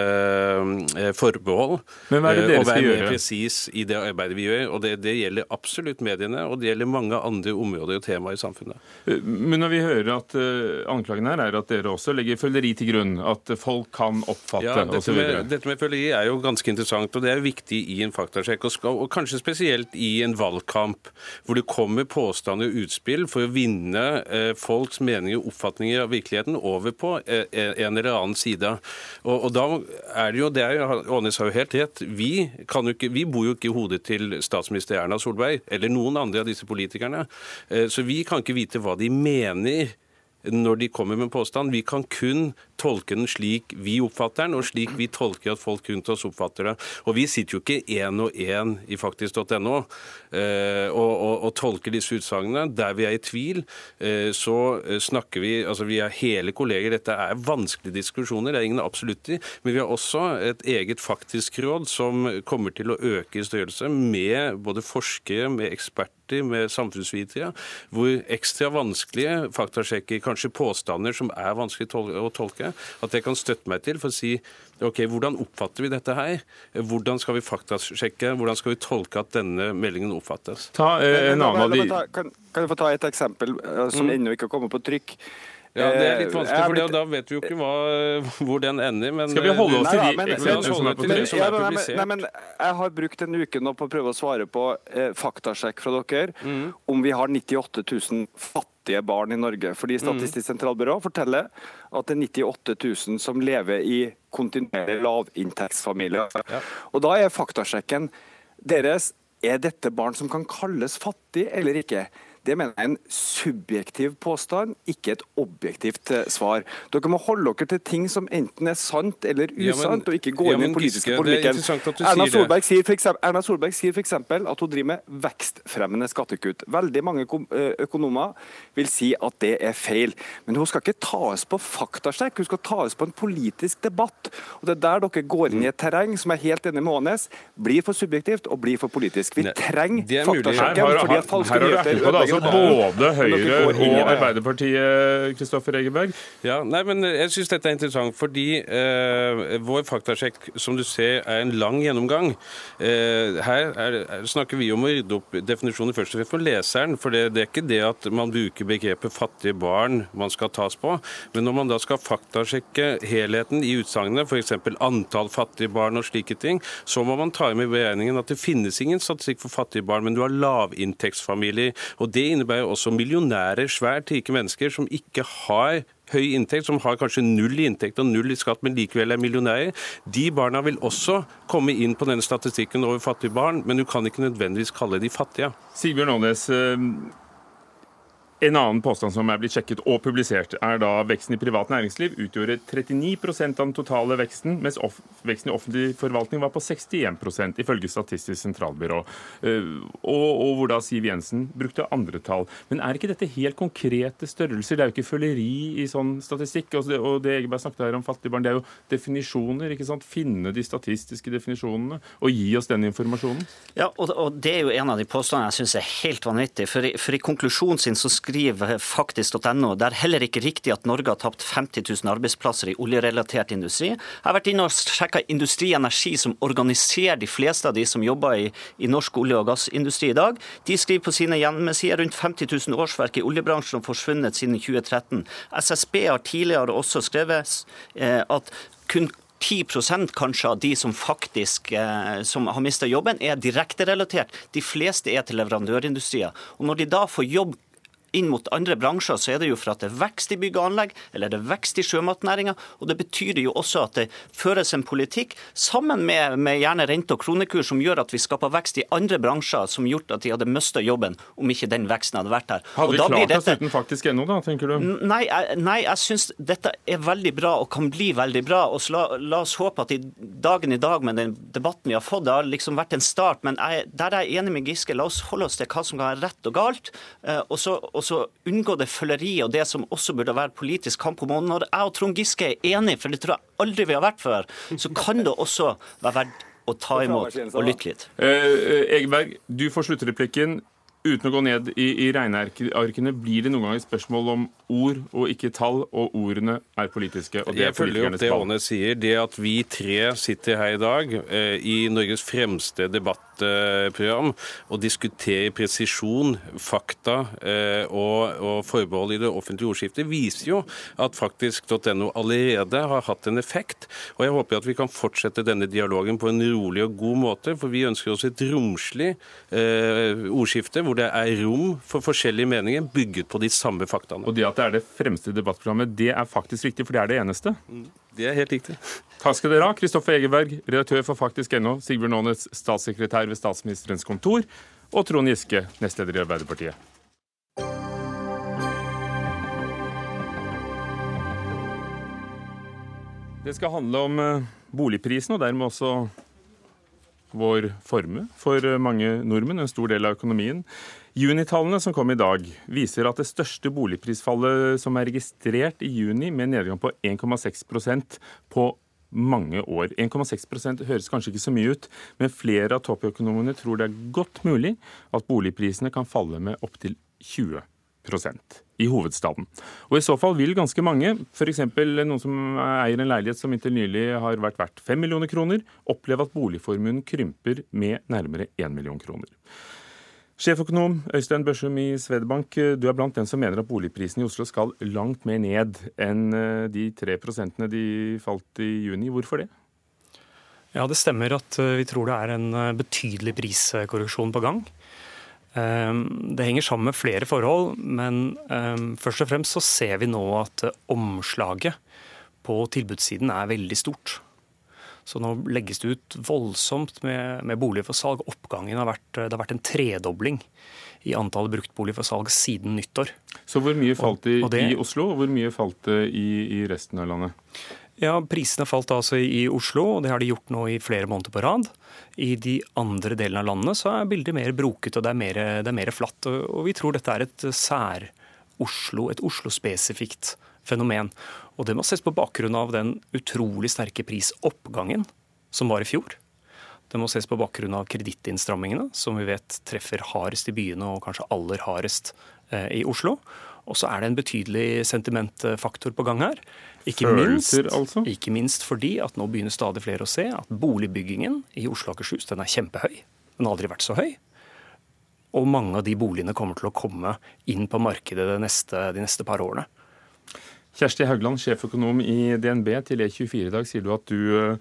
forbehold og være mer presis i det arbeidet vi gjør. Og det gjelder absolutt mediene, og det gjelder mange andre områder og temaer i samfunnet. Men når vi hører at anklagen her er at dere også legger føleri til grunn, at folk kan oppfatte og så videre. Dette med føleri er jo ganske interessant, og det er viktig i en faktasjekk, og kanskje spesielt i en valgkamp, hvor det kommer påstander og utspill for å vinne folks meninger og oppfatninger av virkeligheten over på en eller annen side. Og da er det jo det, Aanes har jo helt rett, vi bor jo ikke i hodet til statsminister Erna Solberg, eller noen andre av disse politikerne, så vi kan ikke vite hva de mener når de kommer med en påstand. Vi kan kun tolke den slik vi oppfatter den, og slik vi tolker at folk rundt oss oppfatter det. Og vi sitter jo ikke en og en i faktisk.no og tolker disse utsagnene. Der vi er i tvil, så snakker vi, altså vi er hele kolleger, dette er vanskelige diskusjoner, det er ingen absolutter, men vi har også et eget faktisk råd som kommer til å øke i størrelse med både forskere, med eksperter, med samfunnsvitere, hvor ekstra vanskelige faktasjekker, kanskje påstander som er vanskelig å tolke, at jeg kan støtte meg til for å si ok, hvordan oppfatter vi dette her? Hvordan skal vi faktasjekke? Hvordan skal vi tolke at denne meldingen oppfattes? Kan jeg få ta et eksempel som ennå ikke har kommet på trykk? Ja, det er litt vanskelig, for da vet vi jo ikke hvor den ender. Men skal vi holde oss til de eksemplene som er på trykk? Ja, men jeg har brukt en uke nå på å prøve å svare på faktasjekk fra dere om vi har 98 000 fattige barn i Norge. Fordi Statistisk sentralbyrå forteller at det er 98 000 som lever i kontinuerlig lavinntektsfamilier. Ja. Og da er faktasjekken deres, er dette barn som kan kalles fattig eller ikke? Det mener jeg er en subjektiv påstand, ikke et objektivt svar. Dere må holde dere til ting som enten er sant eller usant, og ikke gå inn i den politiske politikken. Erna Solberg sier for eksempel at hun driver med vekstfremmende skattekutt. Veldig mange økonomer vil si at det er feil. Men hun skal ikke tas på faktasjekk, hun skal tas på en politisk debatt. Og det er der dere går inn i et terreng som er helt enig med Aanes, blir for subjektivt og blir for politisk. Vi trenger faktasjekken fordi at falske nyheter både Høyre og Arbeiderpartiet, Kristoffer Egeberg? Ja, men jeg synes dette er interessant, fordi vår faktasjekk, som du ser, er en lang gjennomgang. Her snakker vi om å rydde opp definisjoner først og fremst for leseren, for det er ikke det at man bruker begrepet fattige barn man skal tas på, men når man da skal faktasjekke helheten i utsagnene, for eksempel antall fattige barn og slike ting, så må man ta med beregningen at det finnes ingen statistikk for fattige barn, men du har lavinntektsfamilier, og det innebærer også millionærer, svært rike mennesker som ikke har høy inntekt, som har kanskje null i inntekt og null i skatt, men likevel er millionærer. De barna vil også komme inn på denne statistikken over fattige barn, men du kan ikke nødvendigvis kalle de fattige. Sigbjørn Aanes, en annen påstand som er blitt sjekket og publisert, er da veksten i privat næringsliv utgjorde 39% av den totale veksten, mens veksten i offentlig forvaltning var på 61%, ifølge Statistisk sentralbyrå. Og hvor da Siv Jensen brukte andre tall. Men er ikke dette helt konkrete størrelser? Det er jo ikke føleri i sånn statistikk. Og det Egeberg snakket her om fattige barn, det er jo definisjoner, ikke sant? Finne de statistiske definisjonene og gi oss den informasjonen. Ja, og det er jo en av de påstandene jeg synes er helt vanvittig. For i konklusjonen sin så skriver skriver faktisk.no. Det er heller ikke riktig at Norge har tapt 50 000 arbeidsplasser i oljerelatert industri. Jeg har vært inne og sjekket Industri Energi, som organiserer de fleste av de som jobber i norsk olje- og gassindustri i dag. De skriver på sine hjemmesider rundt 50 000 årsverk i oljebransjen har forsvunnet siden 2013. SSB har tidligere også skrevet at kun 10% kanskje av de som faktisk som har mistet jobben, er direkte relatert. De fleste er til leverandørindustrier. Og når de da får jobb inn mot andre bransjer, så er det jo for at det er vekst i bygg og anlegg, eller det er vekst i sjømatnæringen, og det betyr jo også at det føres en politikk sammen med gjerne rente- og kronekurs som gjør at vi skaper vekst i andre bransjer som gjort at de hadde mistet jobben om ikke den veksten hadde vært der. Hadde vi klart oss uten faktisk ennå da, tenker du? Nei, jeg synes dette er veldig bra og kan bli veldig bra, og så la oss håpe at dagen i dag med den debatten vi har fått, det har liksom vært en start, men der er jeg enig med Giske, la oss holde oss til hva som kan være rett og galt, og så unngå det føleri og det som også burde være politisk kamp om. Og når jeg og Trond Giske er enige, for det tror jeg aldri vi har vært før, så kan det også være verdt å ta imot og lytte litt. Egeberg, du får sluttreplikken. Uten å gå ned i regnearkene, blir det noen ganger spørsmål om ord og ikke tall, og ordene er politiske, og det er politikernes det valg. Åne sier, det at vi tre sitter her i dag i Norges fremste debattprogram og diskuterer presisjon, fakta og forbehold i det offentlige ordskiftet, viser jo at faktisk.no allerede har hatt en effekt, og jeg håper at vi kan fortsette denne dialogen på en rolig og god måte, for vi ønsker oss et romslig ordskifte, hvor det er rom for forskjellige meninger bygget på de samme faktaene. Og det at det er det fremste debattprogrammet, det er faktisk riktig, for det er det eneste. Det er helt riktig. Takk skal dere ha, Kristoffer Egeberg, redaktør for faktisk.no, Sigbjørn Aanes, statssekretær ved statsministerens kontor, og Trond Giske, nestleder i Arbeiderpartiet. Det skal handle om boligprisen, og dermed også vår formue for mange nordmenn, en stor del av økonomien. Junitallene som kom i dag viser at det største boligprisfallet som er registrert i juni, med en nedgang på 1,6% på mange år. 1,6% høres kanskje ikke så mye ut, men flere av toppøkonomene tror det er godt mulig at boligprisene kan falle med opp til 20% i hovedstaden. Og i så fall vil ganske mange, for eksempel noen som eier en leilighet som inntil nylig har vært verdt 5 millioner kroner, oppleve at boligformuen krymper med nærmere 1 million kroner. Sjeføkonom Øystein Børsum i Swedbank, du er blant den som mener at boligprisen i Oslo skal langt mer ned enn de 3% de falt i juni. Hvorfor det? Ja, det stemmer at vi tror det er en betydelig priskorreksjon på gang. Det henger sammen med flere forhold, men først og fremst så ser vi nå at omslaget på tilbudssiden er veldig stort. Så nå legges det ut voldsomt med boliger for salg. Oppgangen det har vært en tredobling i antall bruktboliger for salg siden nyttår. Så hvor mye falt det i Oslo, og hvor mye falt det i resten av landet? Ja, prisene falt altså i Oslo, og det har de gjort nå i flere måneder på rad. I de andre delene av landet så er bildet mer broket, og det er mer flatt. Og vi tror dette er et sær-Oslo, et Oslo-spesifikt fenomen. Og det må ses på bakgrunn av den utrolig sterke prisoppgangen som var i fjor. Det må ses på bakgrunn av kredittinnstrammingene, som vi vet treffer hardest i byene og kanskje aller hardest i Oslo. Og så er det en betydelig sentimentfaktor på gang her. Ikke minst fordi at nå begynner stadig flere å se at boligbyggingen i Oslo og Akershus, den er kjempehøy. Den har aldri vært så høy. Og mange av de boligene kommer til å komme inn på markedet de neste par årene. Kjersti Haugland, sjeføkonom i DNB, til E24 i dag sier du at du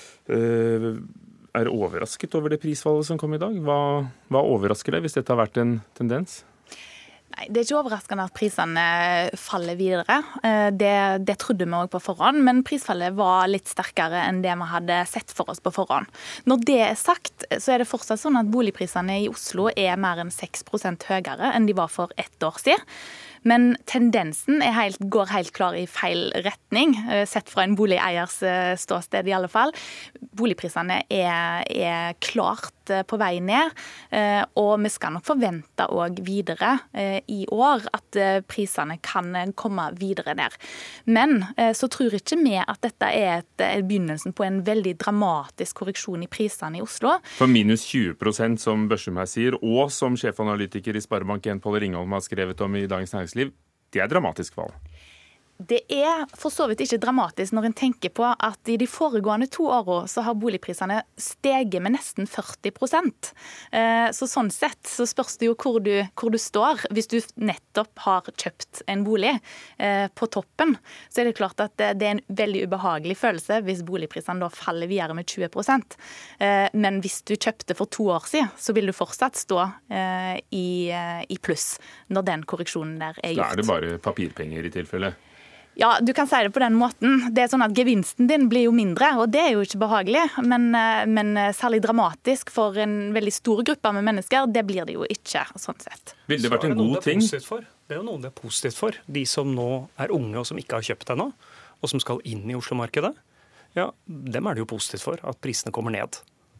er overrasket over det prisfallet som kom i dag. Hva overrasker deg hvis dette har vært en tendens? Nei, det er ikke overraskende at prisene faller videre. Det trodde vi også på forhånd, men prisfallet var litt sterkere enn det vi hadde sett for oss på forhånd. Når det er sagt, så er det fortsatt sånn at boligprisene i Oslo er mer enn 6% høyere enn de var for 1 år siden. Men tendensen går helt klar i feil retning, sett fra en boligeiers ståsted i alle fall. Boligprisene er klart på vei ned, og vi skal nok forvente også videre i år at prisene kan komme videre ned. Men så tror ikke vi at dette er begynnelsen på en veldig dramatisk korreksjon i prisene i Oslo. For minus 20%, som Børsum her sier, og som sjefanalytiker i Sparebank1 Pål Ringholm har skrevet om i Dagens Næringsliv, det er dramatisk fall. Det er for så vidt ikke dramatisk når en tenker på at i de foregående 2 årene så har boligprisene steget med nesten 40%. Så sånn sett så spørs det jo hvor du står. Hvis du nettopp har kjøpt en bolig på toppen, så er det klart at det er en veldig ubehagelig følelse hvis boligprisene da faller videre med 20%. Men hvis du kjøpte for 2 år siden, så vil du fortsatt stå i pluss når den korreksjonen der er gjort. Da er det bare papirpenger i tilfelle. Ja, du kan si det på den måten. Det er sånn at gevinsten din blir jo mindre, og det er jo ikke behagelig. Men særlig dramatisk for en veldig stor gruppe med mennesker, det blir det jo ikke, sånn sett. Vil det vært en god ting? Det er jo noen det er positivt for. De som nå er unge og som ikke har kjøpt ennå, og som skal inn i Oslo-markedet. Ja, dem er det jo positivt for, at prisene kommer ned.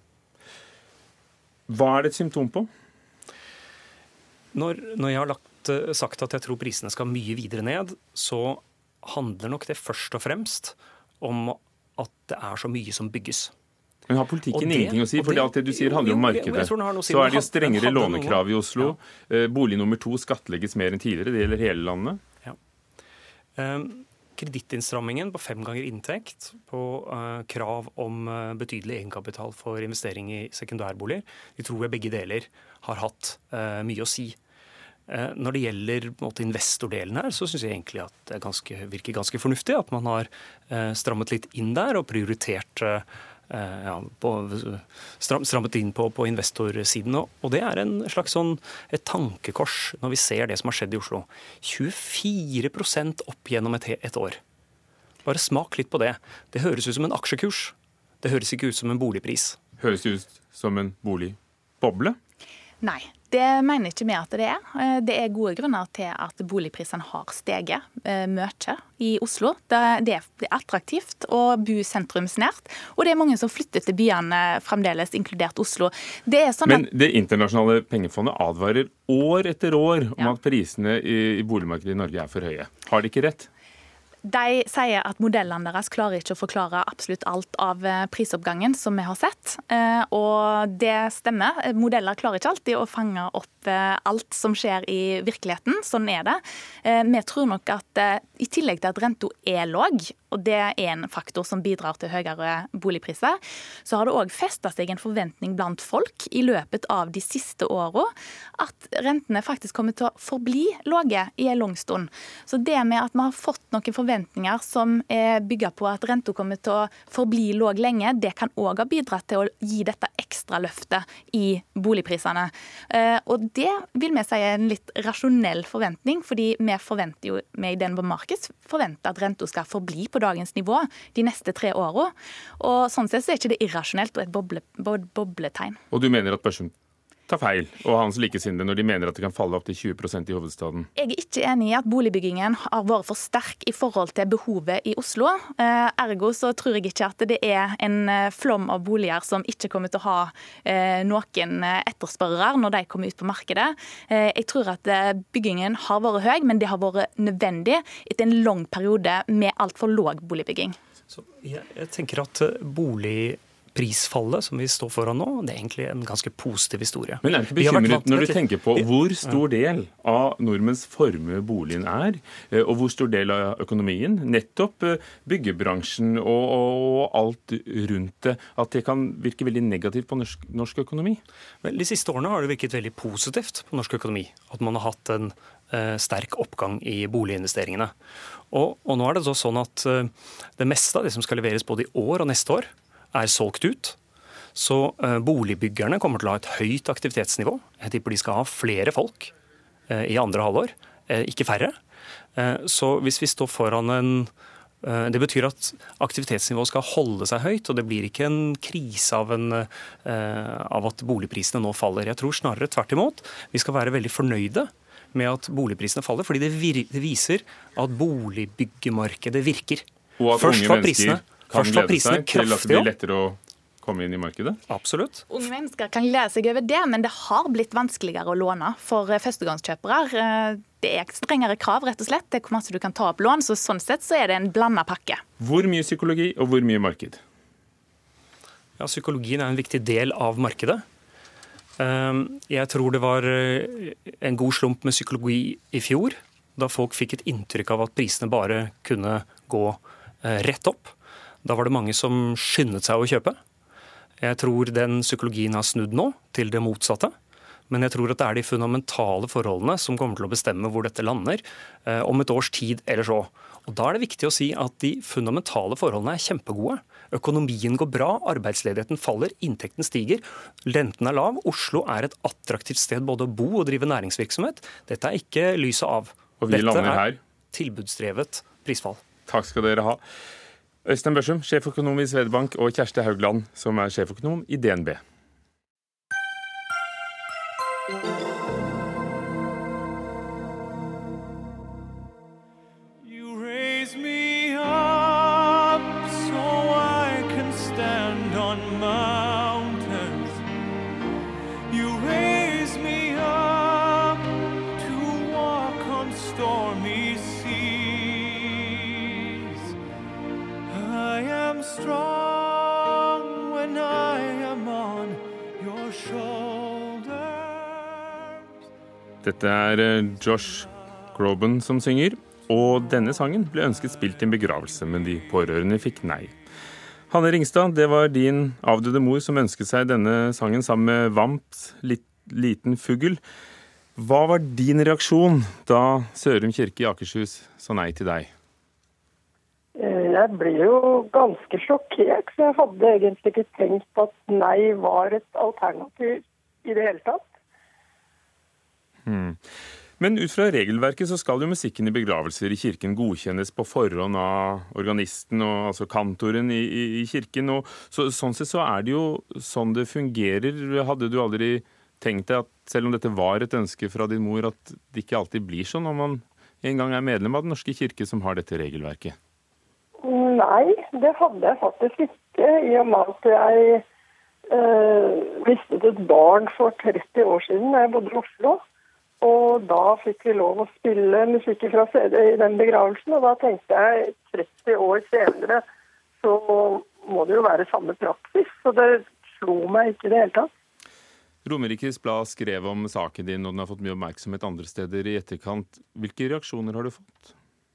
Hva er det et symptom på? Når jeg har sagt at jeg tror prisene skal mye videre ned, så handler nok det først og fremst om at det er så mye som bygges. Men har politikken ingenting å si? For alt det du sier handler om markedet. Så er det jo strengere lånekrav i Oslo. Ja. Bolig nummer 2 skattlegges mer enn tidligere. Det gjelder hele landet. Ja. Kredittinnstrammingen på 5 ganger inntekt, på krav om betydelig egenkapital for investering i sekundærboliger, de tror jeg begge deler har hatt mye å si. Når det gjelder investordelen her, så synes jeg egentlig at det virker ganske fornuftig at man har strammet litt inn der og prioritert strammet inn på investorsiden. Og det er en slags et tankekors når vi ser det som har skjedd i Oslo. 24% opp gjennom et år. Bare smak litt på det. Det høres ut som en aksjekurs. Det høres ikke ut som en boligpris. Høres det ut som en boligboble? Nei, det mener ikke vi at det er. Det er gode grunner til at boligprisene har steget mye i Oslo. Det er attraktivt å bo sentrumsnært, og det er mange som flytter til byene fremdeles, inkludert Oslo. Men det internasjonale pengefondet advarer år etter år om at prisene i boligmarkedet i Norge er for høye. Har de ikke rett? De sier at modellene deres klarer ikke å forklare absolutt alt av prisoppgangen som vi har sett. Og det stemmer. Modeller klarer ikke alltid å fange opp alt som skjer i virkeligheten. Sånn er det. Vi tror nok at i tillegg til at renta er lav, og det er en faktor som bidrar til høyere boligpriser, så har det òg festet seg en forventning blant folk i løpet av de siste årene at rentene faktisk kommer til å forbli lave i en lang stund. Så det med at vi har fått noen forventninger som er bygget på at renta kommer til å forbli lav lenge, det kan òg ha bidratt til å gi dette ekstra løftet i boligprisene. Og det vil vi si er en litt rasjonell forventning, fordi vi forventer jo med i den markedet forventer at renta skal forbli på dagens nivå de neste 3 årene. Og sånn sett så er ikke det irrasjonelt og et bobletegn. Og du mener at Børsum tar feil, og hans likesinnede når de mener at det kan falle opp til 20% i hovedstaden? Jeg er ikke enig i at boligbyggingen har vært for sterk i forhold til behovet i Oslo. Ergo så tror jeg ikke at det er en flom av boliger som ikke kommer til å ha noen etterspørrere når de kommer ut på markedet. Jeg tror at byggingen har vært høy, men det har vært nødvendig etter en lang periode med alt for lav boligbygging. Så jeg tenker at prisfallet som vi står foran nå, det er egentlig en ganske positiv historie. Men er det ikke bekymret når du tenker på hvor stor del av nordmenns formue boligen er, og hvor stor del av økonomien, nettopp byggebransjen og alt rundt det, at det kan virke veldig negativt på norsk økonomi? Vel, de siste årene har det virket veldig positivt på norsk økonomi, at man har hatt en sterk oppgang i boliginvesteringene. Og nå er det sånn at det meste av det som skal leveres både i år og neste år, er solgt ut. Så boligbyggerne kommer til å ha et høyt aktivitetsnivå. Jeg tipper de skal ha flere folk i andre halvår, ikke færre. Så hvis vi står foran det betyr at aktivitetsnivået skal holde seg høyt, og det blir ikke en krise av at boligprisene nå faller. Jeg tror snarere tvert imot. Vi skal være veldig fornøyde med at boligprisene faller, fordi det viser at boligbyggemarkedet virker. Og at unge mennesker kan glede seg til at det blir lettere å komme inn i markedet? Absolutt. Unge mennesker kan glede seg over det, men det har blitt vanskeligere å låne for førstegangskjøpere. Det er strengere krav, rett og slett. Det er hvor masse du kan ta opp lån, så sånn sett så er det en blandet pakke. Hvor mye psykologi og hvor mye marked? Ja, psykologien er en viktig del av markedet. Jeg tror det var en god slump med psykologi i fjor, da folk fikk et inntrykk av at prisene bare kunne gå rett opp. Da var det mange som skyndet seg å kjøpe. Jeg tror den psykologien har snudd nå til det motsatte. Men jeg tror at det er de fundamentale forholdene som kommer til å bestemme hvor dette lander om et års tid eller så. Og da er det viktig å si at de fundamentale forholdene er kjempegode. Økonomien går bra, arbeidsledigheten faller, inntekten stiger, renten er lav. Oslo er et attraktivt sted både å bo og drive næringsvirksomhet. Dette er ikke lyset av. Og vi lander her. Dette er tilbudsdrevet prisfall. Takk skal dere ha. Øystein Børsum, sjeføkonom i Swedbank, og Kjersti Haugland, som er sjeføkonom i DNB. Dette er Josh Groban som synger, og denne sangen ble ønsket spilt i en begravelse, men de pårørende fikk nei. Hanne Ringstad, det var din avdøde mor som ønsket seg denne sangen sammen med Vamps Liten fugl. Hva var din reaksjon da Sørum kirke i Akershus sa nei til deg? Jeg ble jo ganske sjokkert, så jeg hadde egentlig ikke tenkt at nei var et alternativ i det hele tatt. Men ut fra regelverket så skal jo musikken i begravelser i kirken godkjennes på forhånd av organisten, og altså kantoren i kirken. Og sånn sett så er det jo sånn det fungerer. Hadde du aldri tenkt deg at selv om dette var et ønske fra din mor, at det ikke alltid blir sånn når man en gang er medlem av Den norske kirke som har dette regelverket? Nei, det hadde jeg faktisk ikke, i og med at jeg mistet et barn for 30 år siden da jeg bodde i Oslo. Og da fikk vi lov å spille musikk fra CD i den begravelsen, og da tenkte jeg 30 år senere så må det jo være samme praksis, så det slo meg ikke i det hele tatt. Romerikes Blad skrev om saken din, og den har fått mye oppmerksomhet andre steder i etterkant. Hvilke reaksjoner har du fått?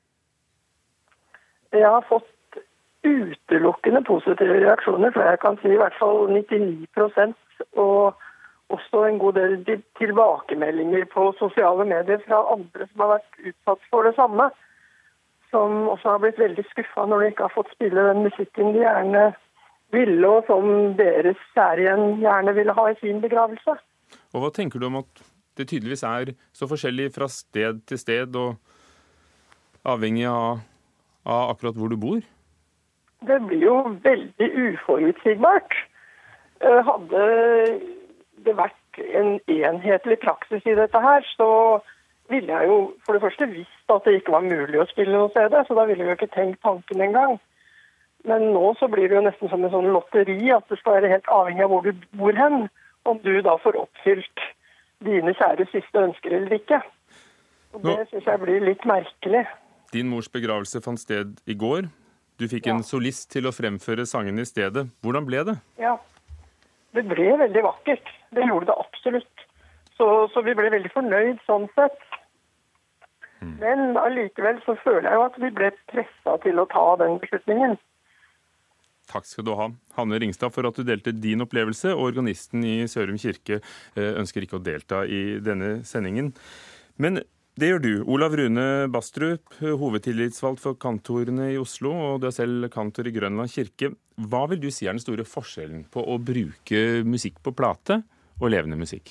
Jeg har fått utelukkende positive reaksjoner, for jeg kan si i hvert fall 99%, og også en god del tilbakemeldinger på sosiale medier fra andre som har vært utsatt for det samme, som også har blitt veldig skuffet når de ikke har fått spille den musikken de gjerne ville, og som deres kjære gjerne ville ha i sin begravelse. Og hva tenker du om at det tydeligvis er så forskjellig fra sted til sted, og avhengig av akkurat hvor du bor? Det blir jo veldig uforutsigbart. Hadde det vært en enhetlig praksis i dette her, så ville jeg jo for det første visst at det ikke var mulig å spille noe CD, så da ville jeg jo ikke tenkt tanken engang. Men nå så blir det jo nesten som en sånn lotteri, at det skal være helt avhengig av hvor du bor hen, om du da får oppfylt dine kjære siste ønsker eller ikke. Og det synes jeg blir litt merkelig. Din mors begravelse fant sted i går. Du fikk en solist til å fremføre sangen i stedet. Hvordan ble det? Ja, det ble veldig vakkert. Det gjorde det absolutt. Så vi ble veldig fornøyd sånn sett. Men allikevel så føler jeg jo at vi ble presset til å ta den beslutningen. Takk skal du ha, Hanne Ringstad, for at du delte din opplevelse, og organisten i Sørum kirke ønsker ikke å delta i denne sendingen. Men det gjør du. Olav Rune Bastrup, hovedtillitsvalgt for kantorene i Oslo, og du er selv kantor i Grønland kirke. Hva vil du si er den store forskjellen på å bruke musikk på plate og levende musikk?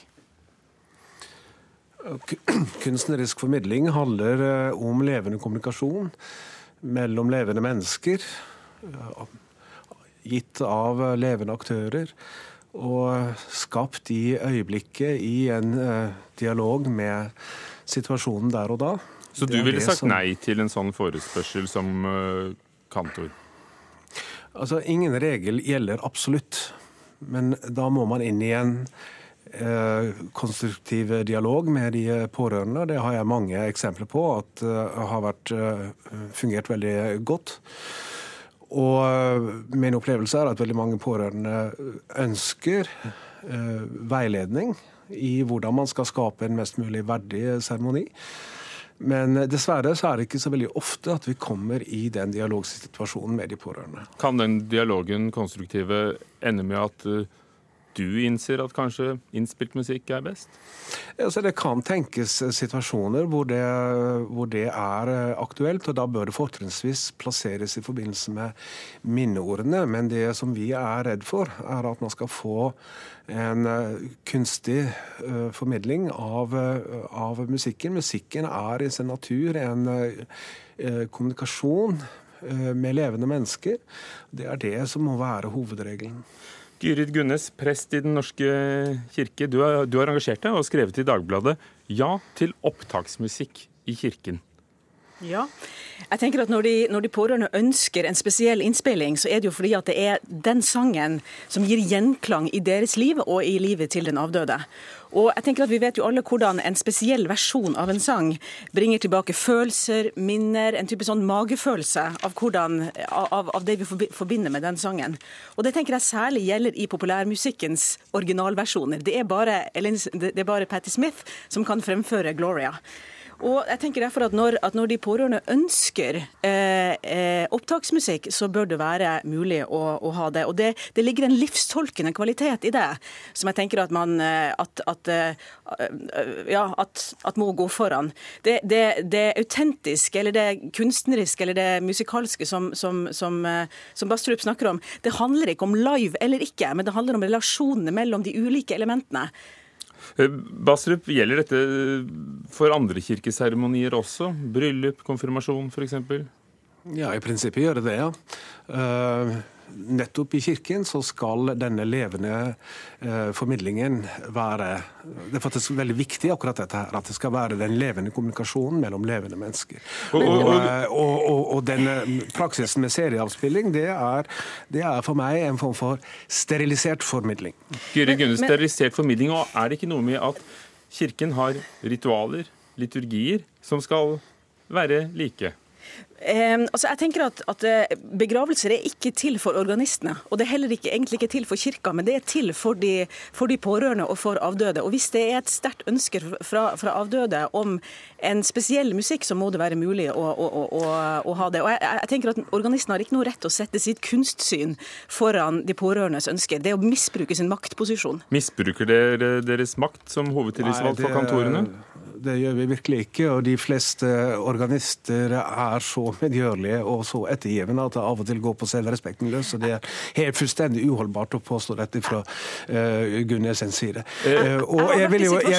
Kunstnerisk formidling handler om levende kommunikasjon mellom levende mennesker, gitt av levende aktører, og skapt i øyeblikket i en dialog med situasjonen der og da. Så du ville sagt nei til en sånn forespørsel som kantor? Altså, ingen regel gjelder absolutt, men da må man inn i en konstruktiv dialog med de pårørende. Det har jeg mange eksempler på at har fungert veldig godt. Og min opplevelse er at veldig mange pårørende ønsker veiledning i hvordan man skal skape en mest mulig verdig seremoni. Men dessverre så er det ikke så veldig ofte at vi kommer i den dialogsituasjonen med de pårørende. Kan den dialogen konstruktive ende med at du innser at kanskje innspilt musikk er best? Altså, det kan tenkes situasjoner hvor det er aktuelt, og da bør det fortrinnsvis plasseres i forbindelse med minneordene. Men det som vi er redd for, er at man skal få en kunstig formidling av musikken. Musikken er i sin natur en kommunikasjon med levende mennesker. Det er det som må være hovedregelen. Gyrid Gunnes, prest i Den norske kirke. Du har engasjert deg og skrevet i Dagbladet ja til opptaksmusikk i kirken. Ja, jeg tenker at når de pårørende ønsker en spesiell innspilling, så er det jo fordi at det er den sangen som gir gjenklang i deres liv og i livet til den avdøde. Og jeg tenker at vi vet jo alle hvordan en spesiell versjon av en sang bringer tilbake følelser, minner, en type sånn magefølelse av det vi forbinder med den sangen. Og det tenker jeg særlig gjelder i populærmusikkens originalversjoner. Det er bare Patti Smith som kan fremføre Gloria. Og jeg tenker derfor at når de pårørende ønsker opptaksmusikk, så bør det være mulig å ha det. Og det ligger en livstolkende kvalitet i det, som jeg tenker at må gå foran. Det autentiske, eller det kunstneriske, eller det musikalske som Bastrup snakker om, det handler ikke om live eller ikke, men det handler om relasjonene mellom de ulike elementene. Bastrup, gjelder dette for andre kirkeseremonier også? Bryllup, konfirmasjon for eksempel? Ja, i prinsippet gjør det, ja. Nettopp i kirken så skal denne levende formidlingen være, det er faktisk veldig viktig akkurat dette her, at det skal være den levende kommunikasjonen mellom levende mennesker. Og denne praksisen med serieavspilling, det er for meg en form for sterilisert formidling. Gyrid Gunnes, sterilisert formidling, og er det ikke noe med at kirken har ritualer, liturgier, som skal være like? Jeg tenker at begravelser er ikke til for organistene, og det er heller egentlig ikke til for kirka, men det er til for de pårørende og for avdøde. Og hvis det er et sterkt ønske fra avdøde om en spesiell musikk, så må det være mulig å ha det. Og jeg tenker at organisten har ikke noe rett til å sette sitt kunstsyn foran de pårørendes ønsker. Det er å misbruke sin maktposisjon. Misbruker dere deres makt som hovedtillitsvalgt for kantorene? Det gjør vi virkelig ikke, og de fleste organister er så medgjørlige og så ettergivende at det av og til går på selvrespekten løs, og det er helt fullstendig uholdbart å påstå dette fra Gunnes sin side. Og jeg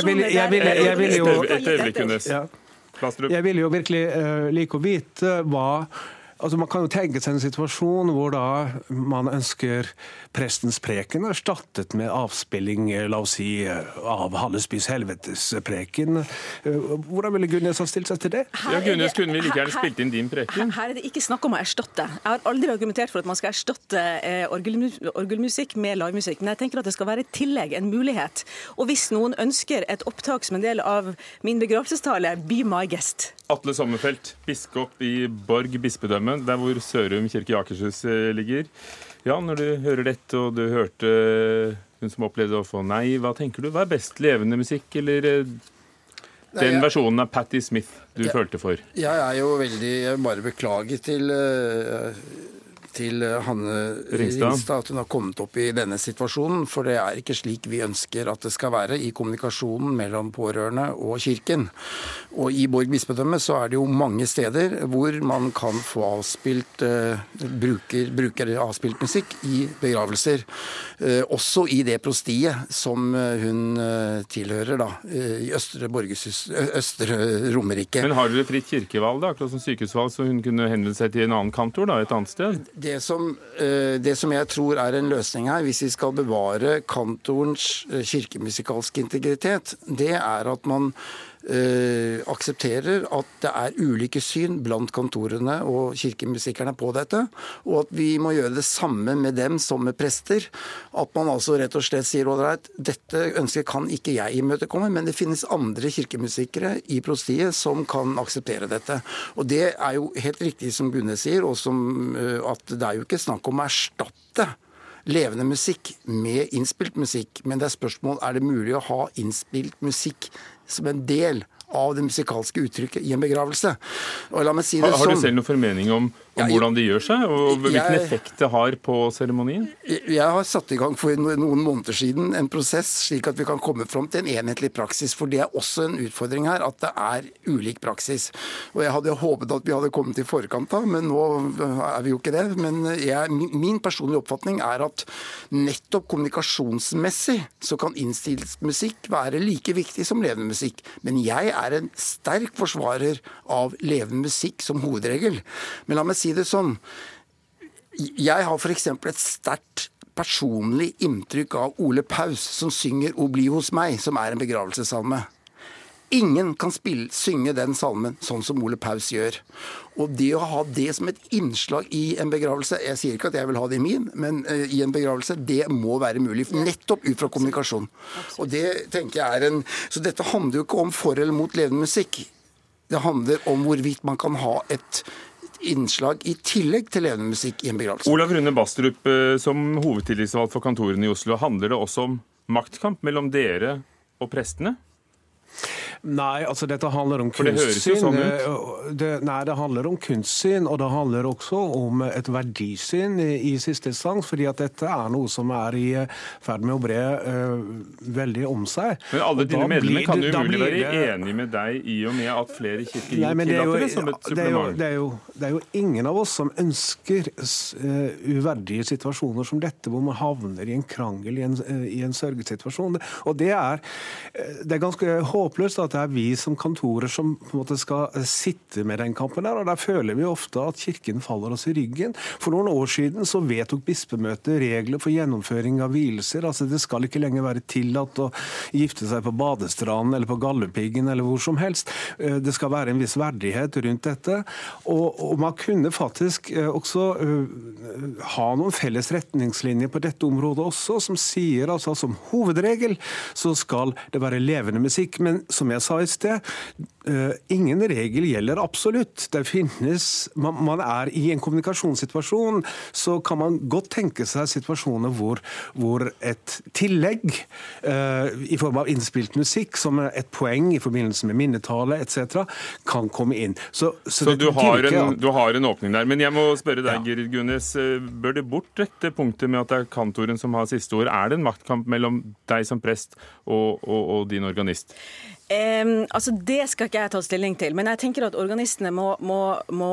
vil jo virkelig like å vite hva. Altså, man kan jo tenke seg en situasjon hvor da man ønsker prestens preken erstattet med avspilling, la oss si, av Hallesbys helvetes preken. Hvordan ville Gunnes ha stilt seg til det? Ja, Gunnes, kunne vi like gjerne spilt inn din preken? Her er det ikke snakk om å erstatte. Jeg har aldri argumentert for at man skal erstatte orgelmusikk med livemusikk, men jeg tenker at det skal være et tillegg, en mulighet. Og hvis noen ønsker et opptak som en del av min begravelsestale, be my guest. Atle Sommerfelt, biskop i Borg bispedømme, der hvor Sørum kirke i Akershus ligger. Ja, når du hører dette, og du hørte hun som opplevde å få nei, hva tenker du? Hva er best, levende musikk, eller den versjonen av Patti Smith du følte for? Jeg er jo jeg bare beklager til Hanne Ringstad at hun har kommet opp i denne situasjonen, for det er ikke slik vi ønsker at det skal være i kommunikasjonen mellom pårørende og kirken. Og i Borg bispedømme så er det jo mange steder hvor man kan få bruker avspilt musikk i begravelser. Også i det prostiet som hun tilhører da, i Østre Romerike. Men har dere fritt kirkevalg da, akkurat som sykehusvalg, så hun kunne henvende seg til en annen kantor da, et annet sted? Det som jeg tror er en løsning her, hvis vi skal bevare kantorens kirkemusikalske integritet, det er at man aksepterer at det er ulike syn blant kantorene og kirkemusikerne på dette, og at vi må gjøre det samme med dem som med prester. At man altså rett og slett sier at dette ønsket kan ikke jeg imøtekomme, men det finnes andre kirkemusikere i prostiet som kan akseptere dette. Og det er jo helt riktig som Gunne sier, og at det er jo ikke snakk om å erstatte levende musikk med innspilt musikk, men det er spørsmål, er det mulig å ha innspilt musikk som en del av det musikalske uttrykket i en begravelse? Og la meg si det har du selv noen formening om hvordan de gjør seg, og hvilken effekt det har på seremonien? Jeg har satt i gang for noen måneder siden en prosess slik at vi kan komme fram til en enhetlig praksis, for det er også en utfordring her at det er ulik praksis. Og jeg hadde håpet at vi hadde kommet i forkant av, men nå er vi jo ikke det. Men min personlige oppfatning er at nettopp kommunikasjonsmessig så kan innstilt musikk være like viktig som levende musikk. Men jeg er en sterk forsvarer av levende musikk som hovedregel. Men la meg si det sånn. Jeg har for eksempel et sterkt personlig inntrykk av Ole Paus som synger «O bli hos meg», som er en begravelsessalme. Ingen kan synge den salmen sånn som Ole Paus gjør. Og det å ha det som et innslag i en begravelse, jeg sier ikke at jeg vil ha det i min, men i en begravelse, det må være mulig, nettopp ut fra kommunikasjon. Og det tenker jeg så dette handler jo ikke om for eller mot levende musikk. Det handler om hvorvidt man kan ha et innslag i tillegg til levende musikk i en begravelse. Olav Rune Bastrup, som hovedtillitsvalgt for kantorene i Oslo, handler det også om maktkamp mellom dere og prestene? Nei, altså dette handler om kunstsyn. For det høres jo sånn ut. Det handler om kunstsyn, og det handler også om et verdisyn i siste instans, fordi at dette er noe som er i ferd med å bre veldig om seg. Men alle dine medlemmer kan jo umulig være enige med deg i og med at flere kirker tillater det som et supplement. Det er jo ingen av oss som ønsker uverdige situasjoner som dette, hvor man havner i en krangel, i en sørgesituasjon. Og det er ganske håpløst at det er vi som kantorer som på en måte skal sitte med den kampen der, og der føler vi ofte at kirken faller oss i ryggen. For noen år siden så vedtok bispemøtet regler for gjennomføring av vielser. Altså det skal ikke lenger være tillatt å gifte seg på badestranden eller på Galdhøpiggen eller hvor som helst. Det skal være en viss verdighet rundt dette. Og man kunne faktisk også ha noen felles retningslinjer på dette området også, som sier altså som hovedregel så skal det være levende musikk. Men som jeg sa i sted, ingen regel gjelder absolutt. Det finnes, man er i en kommunikasjonssituasjon, så kan man godt tenke seg situasjoner hvor et tillegg i form av innspilt musikk, som et poeng i forbindelse med minnetale, etc., kan komme inn. Så du har en åpning der. Men jeg må spørre deg, Gyrid Gunnes, bør det bort dette punktet med at det er kantoren som har siste ord? Er det en maktkamp mellom deg som prest og din organist? Altså det skal ikke jeg ta stilling til, men jeg tenker at organistene må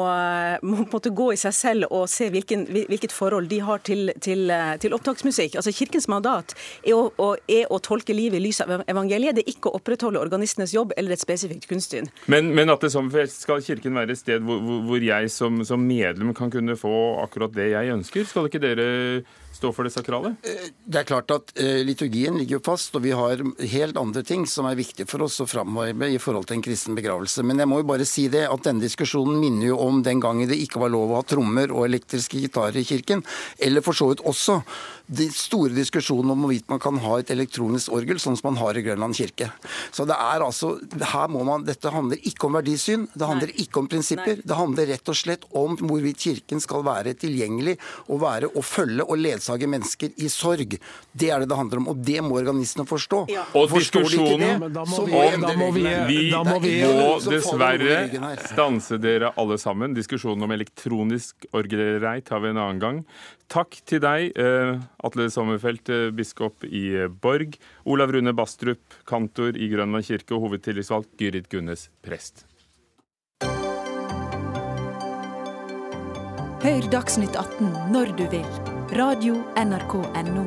gå i seg selv og se hvilket forhold de har til opptaksmusikk. Altså kirkens mandat er å tolke livet i lys av evangeliet, det er ikke å opprettholde organistenes jobb eller et spesifikt kunstsyn. Men at det som skal kirken være et sted hvor jeg som medlem kan kunne få akkurat det jeg ønsker? Skal ikke dere stå for det sakrale? Det er klart at liturgien ligger jo fast, og vi har helt andre ting som er viktige for oss å framheve i forhold til en kristen begravelse. Men jeg må jo bare si det at denne diskusjonen minner jo om den gangen det ikke var lov å ha trommer og elektriske gitarer i kirken, eller for så vidt også de store diskusjonene om hvorvidt man kan ha et elektronisk orgel, sånn som man har i Grønland kirke. Så det er altså, dette handler ikke om verdisyn, det handler ikke om prinsipper, det handler rett og slett om hvorvidt kirken skal være tilgjengelig og følge og ledsage mennesker i sorg. Det er det handler om, og det må organistene forstå. Ja. Og diskusjonen Vi må dessverre stanse dere alle sammen. Diskusjonen om elektronisk orgelrei tar vi en annen gang. Takk til deg, Atle Sommerfelt, biskop i Borg, Olav Rune Bastrup, kantor i Grønland kirke og hovedtillitsvalgt Gyrid Gunnes, prest. Hør Dagsnytt 18 når du vil. Radio NRK.no.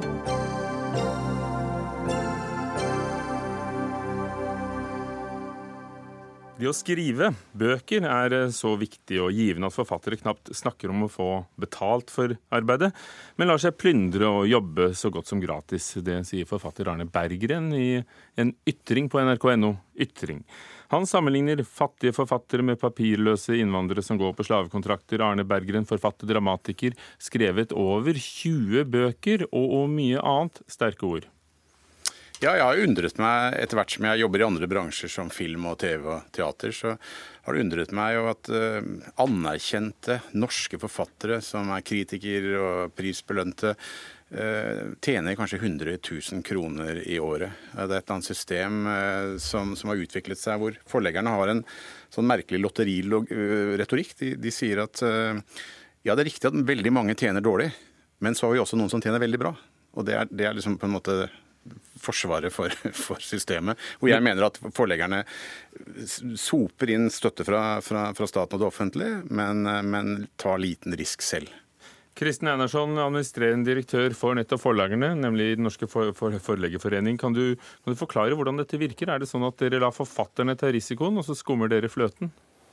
Det å skrive bøker så viktig og givende at forfattere knapt snakker om å få betalt for arbeidet, men lar seg plyndre og jobbe så godt som gratis. Det sier forfatter Arne Berggren i en ytring på NRK.no. Ytring. Han sammenligner fattige forfattere med papirløse innvandrere som går på slavekontrakter. Arne Berggren, forfatter, dramatiker, skrevet over 20 bøker og mye annet sterke ord. Ja, jeg har undret meg, etter hvert som jeg jobber i andre bransjer som film og TV og teater, så har det undret meg jo at anerkjente norske forfattere som kritikere og prisbelønte, tjener kanskje 100 000 kroner i året. Det er et annet system som har utviklet seg, hvor forleggerne har en sånn merkelig lotteriretorikk. De sier at ja, det er riktig at veldig mange tjener dårlig, men så har vi også noen som tjener veldig bra. Og det er liksom på en måte forsvaret for systemet, hvor jeg mener at forleggerne soper inn støtte fra staten og det offentlige, men tar liten risk selv. Kristen Einarsson, administrerende direktør for nettopp forlagerne, nemlig Den norske forleggerforening. Kan du forklare hvordan dette virker? Er det sånn at dere lar forfatterne ta risikoen, og så skummer dere fløten?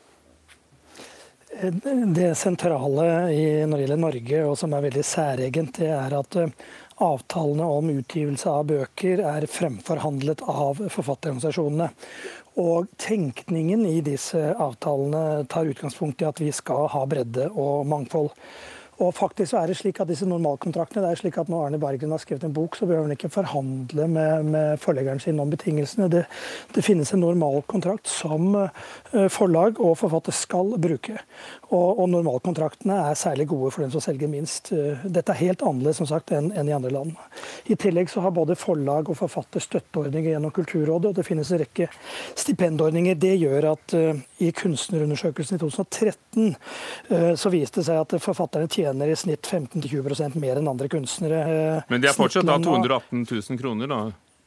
Det sentrale når det gjelder Norge, og som veldig særegent, det at avtalene om utgivelse av bøker fremforhandlet av forfatterorganisasjonene. Og tenkningen i disse avtalene tar utgangspunkt i at vi skal ha bredde og mangfold. Og faktisk så det slik at disse normalkontraktene, det slik at når Arne Berggren har skrevet en bok, så behøver han ikke forhandle med forleggeren sin om betingelsene. Det finnes en normalkontrakt som forlag og forfatter skal bruke. Og normalkontraktene særlig gode for den som selger minst. Dette helt annerledes som sagt enn i andre land. I tillegg så har både forlag og forfatter støtteordninger gjennom Kulturrådet, og det finnes en rekke stipendordninger. Det gjør at i kunstnerundersøkelsen i 2013 så viste det seg at forfatterne tjener i snitt 15-20% mer enn andre kunstnere. Men det fortsatt da 218 000 kroner da?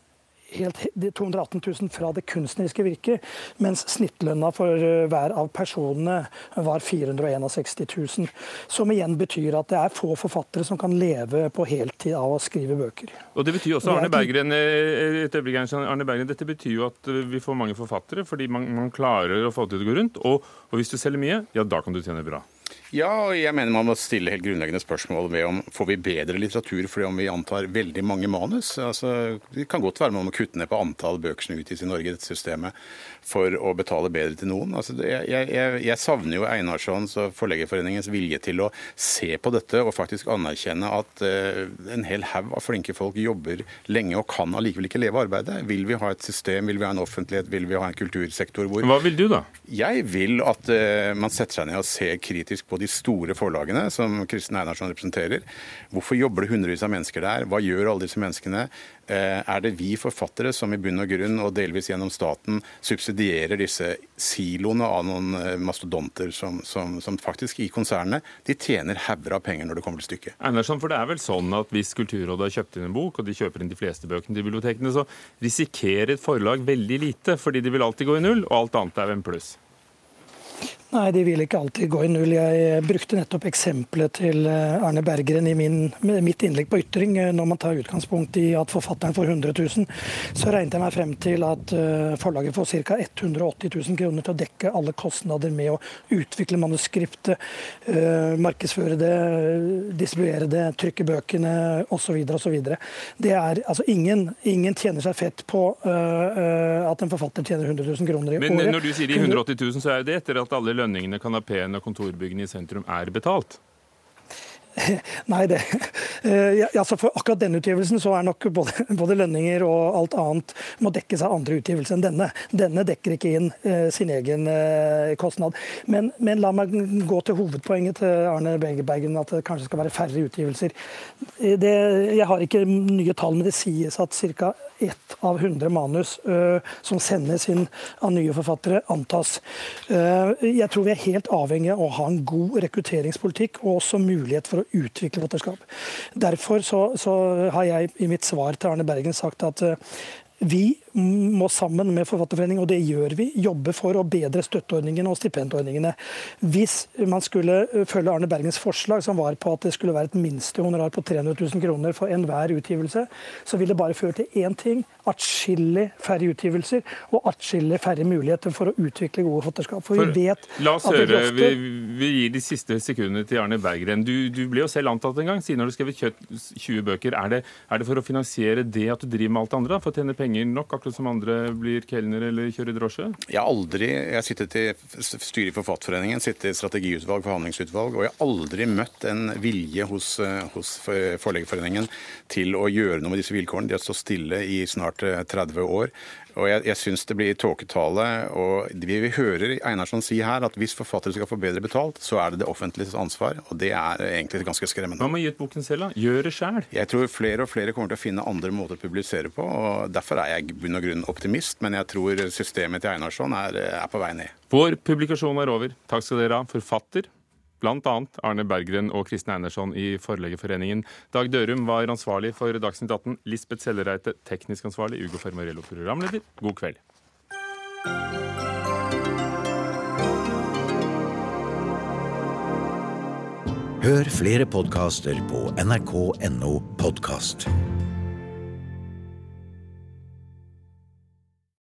218 000 fra det kunstneriske virket, mens snittlønna for hver av personene var 461 000. Som igjen betyr at det få forfattere som kan leve på heltid av å skrive bøker. Og det betyr også, Arne Berggren, dette betyr jo at vi får mange forfattere, fordi man klarer å få det til å gå rundt, og hvis du selger mye, ja, da kan du tjene bra. Ja, og jeg mener man må stille helt grunnleggende spørsmål ved om får vi bedre litteratur fordi om vi antar veldig mange manus. Altså, det kan godt være man må kutte ned på antall bøker som utgis i Norge i dette systemet for å betale bedre til noen. Altså, jeg savner jo Einarssons og Forleggerforeningens vilje til å se på dette og faktisk anerkjenne at en hel haug av flinke folk jobber lenge og kan allikevel ikke leve arbeidet. Vil vi ha et system, vil vi ha en offentlighet, vil vi ha en kultursektor hvor... Hva vil du da? Jeg vil at man setter seg ned og ser kritisk på de store forlagene som Kristen Einarsson representerer. Hvorfor jobber det hundrevis av mennesker der? Hva gjør alle disse menneskene? Det vi forfattere som i bunn og grunn og delvis gjennom staten subsidierer disse siloene av noen mastodonter som faktisk i konsernene, de tjener hauger av penger når det kommer til stykket. Einarsson, for det vel sånn at hvis Kulturrådet har kjøpt inn en bok, og de kjøper inn de fleste bøkene til bibliotekene, så risikerer et forlag veldig lite, fordi de vil alltid gå i null, og alt annet en pluss. Nei, de vil ikke alltid gå i null. Jeg brukte nettopp eksempelet til Arne Berggren i mitt innlegg på Ytring. Når man tar utgangspunkt i at forfatteren får 100 000, så regnet jeg meg frem til at forlaget får ca. 180 000 kroner til å dekke alle kostnader med å utvikle manuskriptet, markedsføre det, distribuere det, trykke bøkene osv. osv. Det altså ingen tjener seg fett på at en forfatter tjener 100 000 kroner i året. Men når du sier de 180 000, så det etter at alle lønningene, kanapeen og kontorbyggene i sentrum betalt? Nei, altså for akkurat denne utgivelsen så nok både lønninger og alt annet må dekkes av andre utgivelser enn denne. Denne dekker ikke inn sin egen kostnad. Men la meg gå til hovedpoenget til Arne Berggren, at det kanskje skal være færre utgivelser. Jeg har ikke nye tall, men det sies at ca. 1 av 100 manus som sendes inn av nye forfattere, antas. Jeg tror vi helt avhengig av å ha en god rekrutteringspolitikk og også mulighet for å utvikle forfatterskap. Derfor så har jeg i mitt svar til Arne Berggren sagt at Vi må sammen med Forfatterforeningen, og det gjør vi, jobbe for å bedre støtteordningene og stipendordningene. Hvis man skulle følge Arne Bergens forslag, som var på at det skulle være et minstehonorar på 300 000 kroner for enhver utgivelse, så vil det bare føre til én ting: atskillig færre utgivelser og atskillig færre muligheter for å utvikle gode forfatterskap. For vi vet La oss at høre, ofte... vi gir de siste sekundene til Arne Berggren. Du ble jo selv antatt en gang, siden når du skrev 20 bøker. Er det for å finansiere det at du driver med alt det andre, for å tjene penger nok, akkurat som andre blir kelner eller kjører drosje? Jeg har sittet i styret i Forfatterforeningen, sittet i strategiutvalg, forhandlingsutvalg, og jeg har aldri møtt en vilje hos Forleggerforeningen til å gjøre noe med disse vilkårene. De har stått stille i snart 30 år. Og jeg synes det blir tåketale, og vi hører Einarsson si her at hvis forfattere skal få bedre betalt, så er det det offentliges ansvar, og det er egentlig ganske skremmende. Hva må gi ut boken selv da? Gjør det selv? Jeg tror flere og flere kommer til å finne andre måter å publisere på, og derfor er jeg i bunn og grunn optimist, men jeg tror systemet til Einarsson er på vei ned. Vår publikasjon er over. Takk skal dere ha, forfatter, blant annet Arne Berggren og Kristin Einarsson i Forleggerforeningen. Dag Dørum var ansvarlig for Dagsnytt 18, Lisbeth Sellereite teknisk ansvarlig, Ugo Fermarello programleder. God kveld. Hør flere podcaster på nrk.no podcast.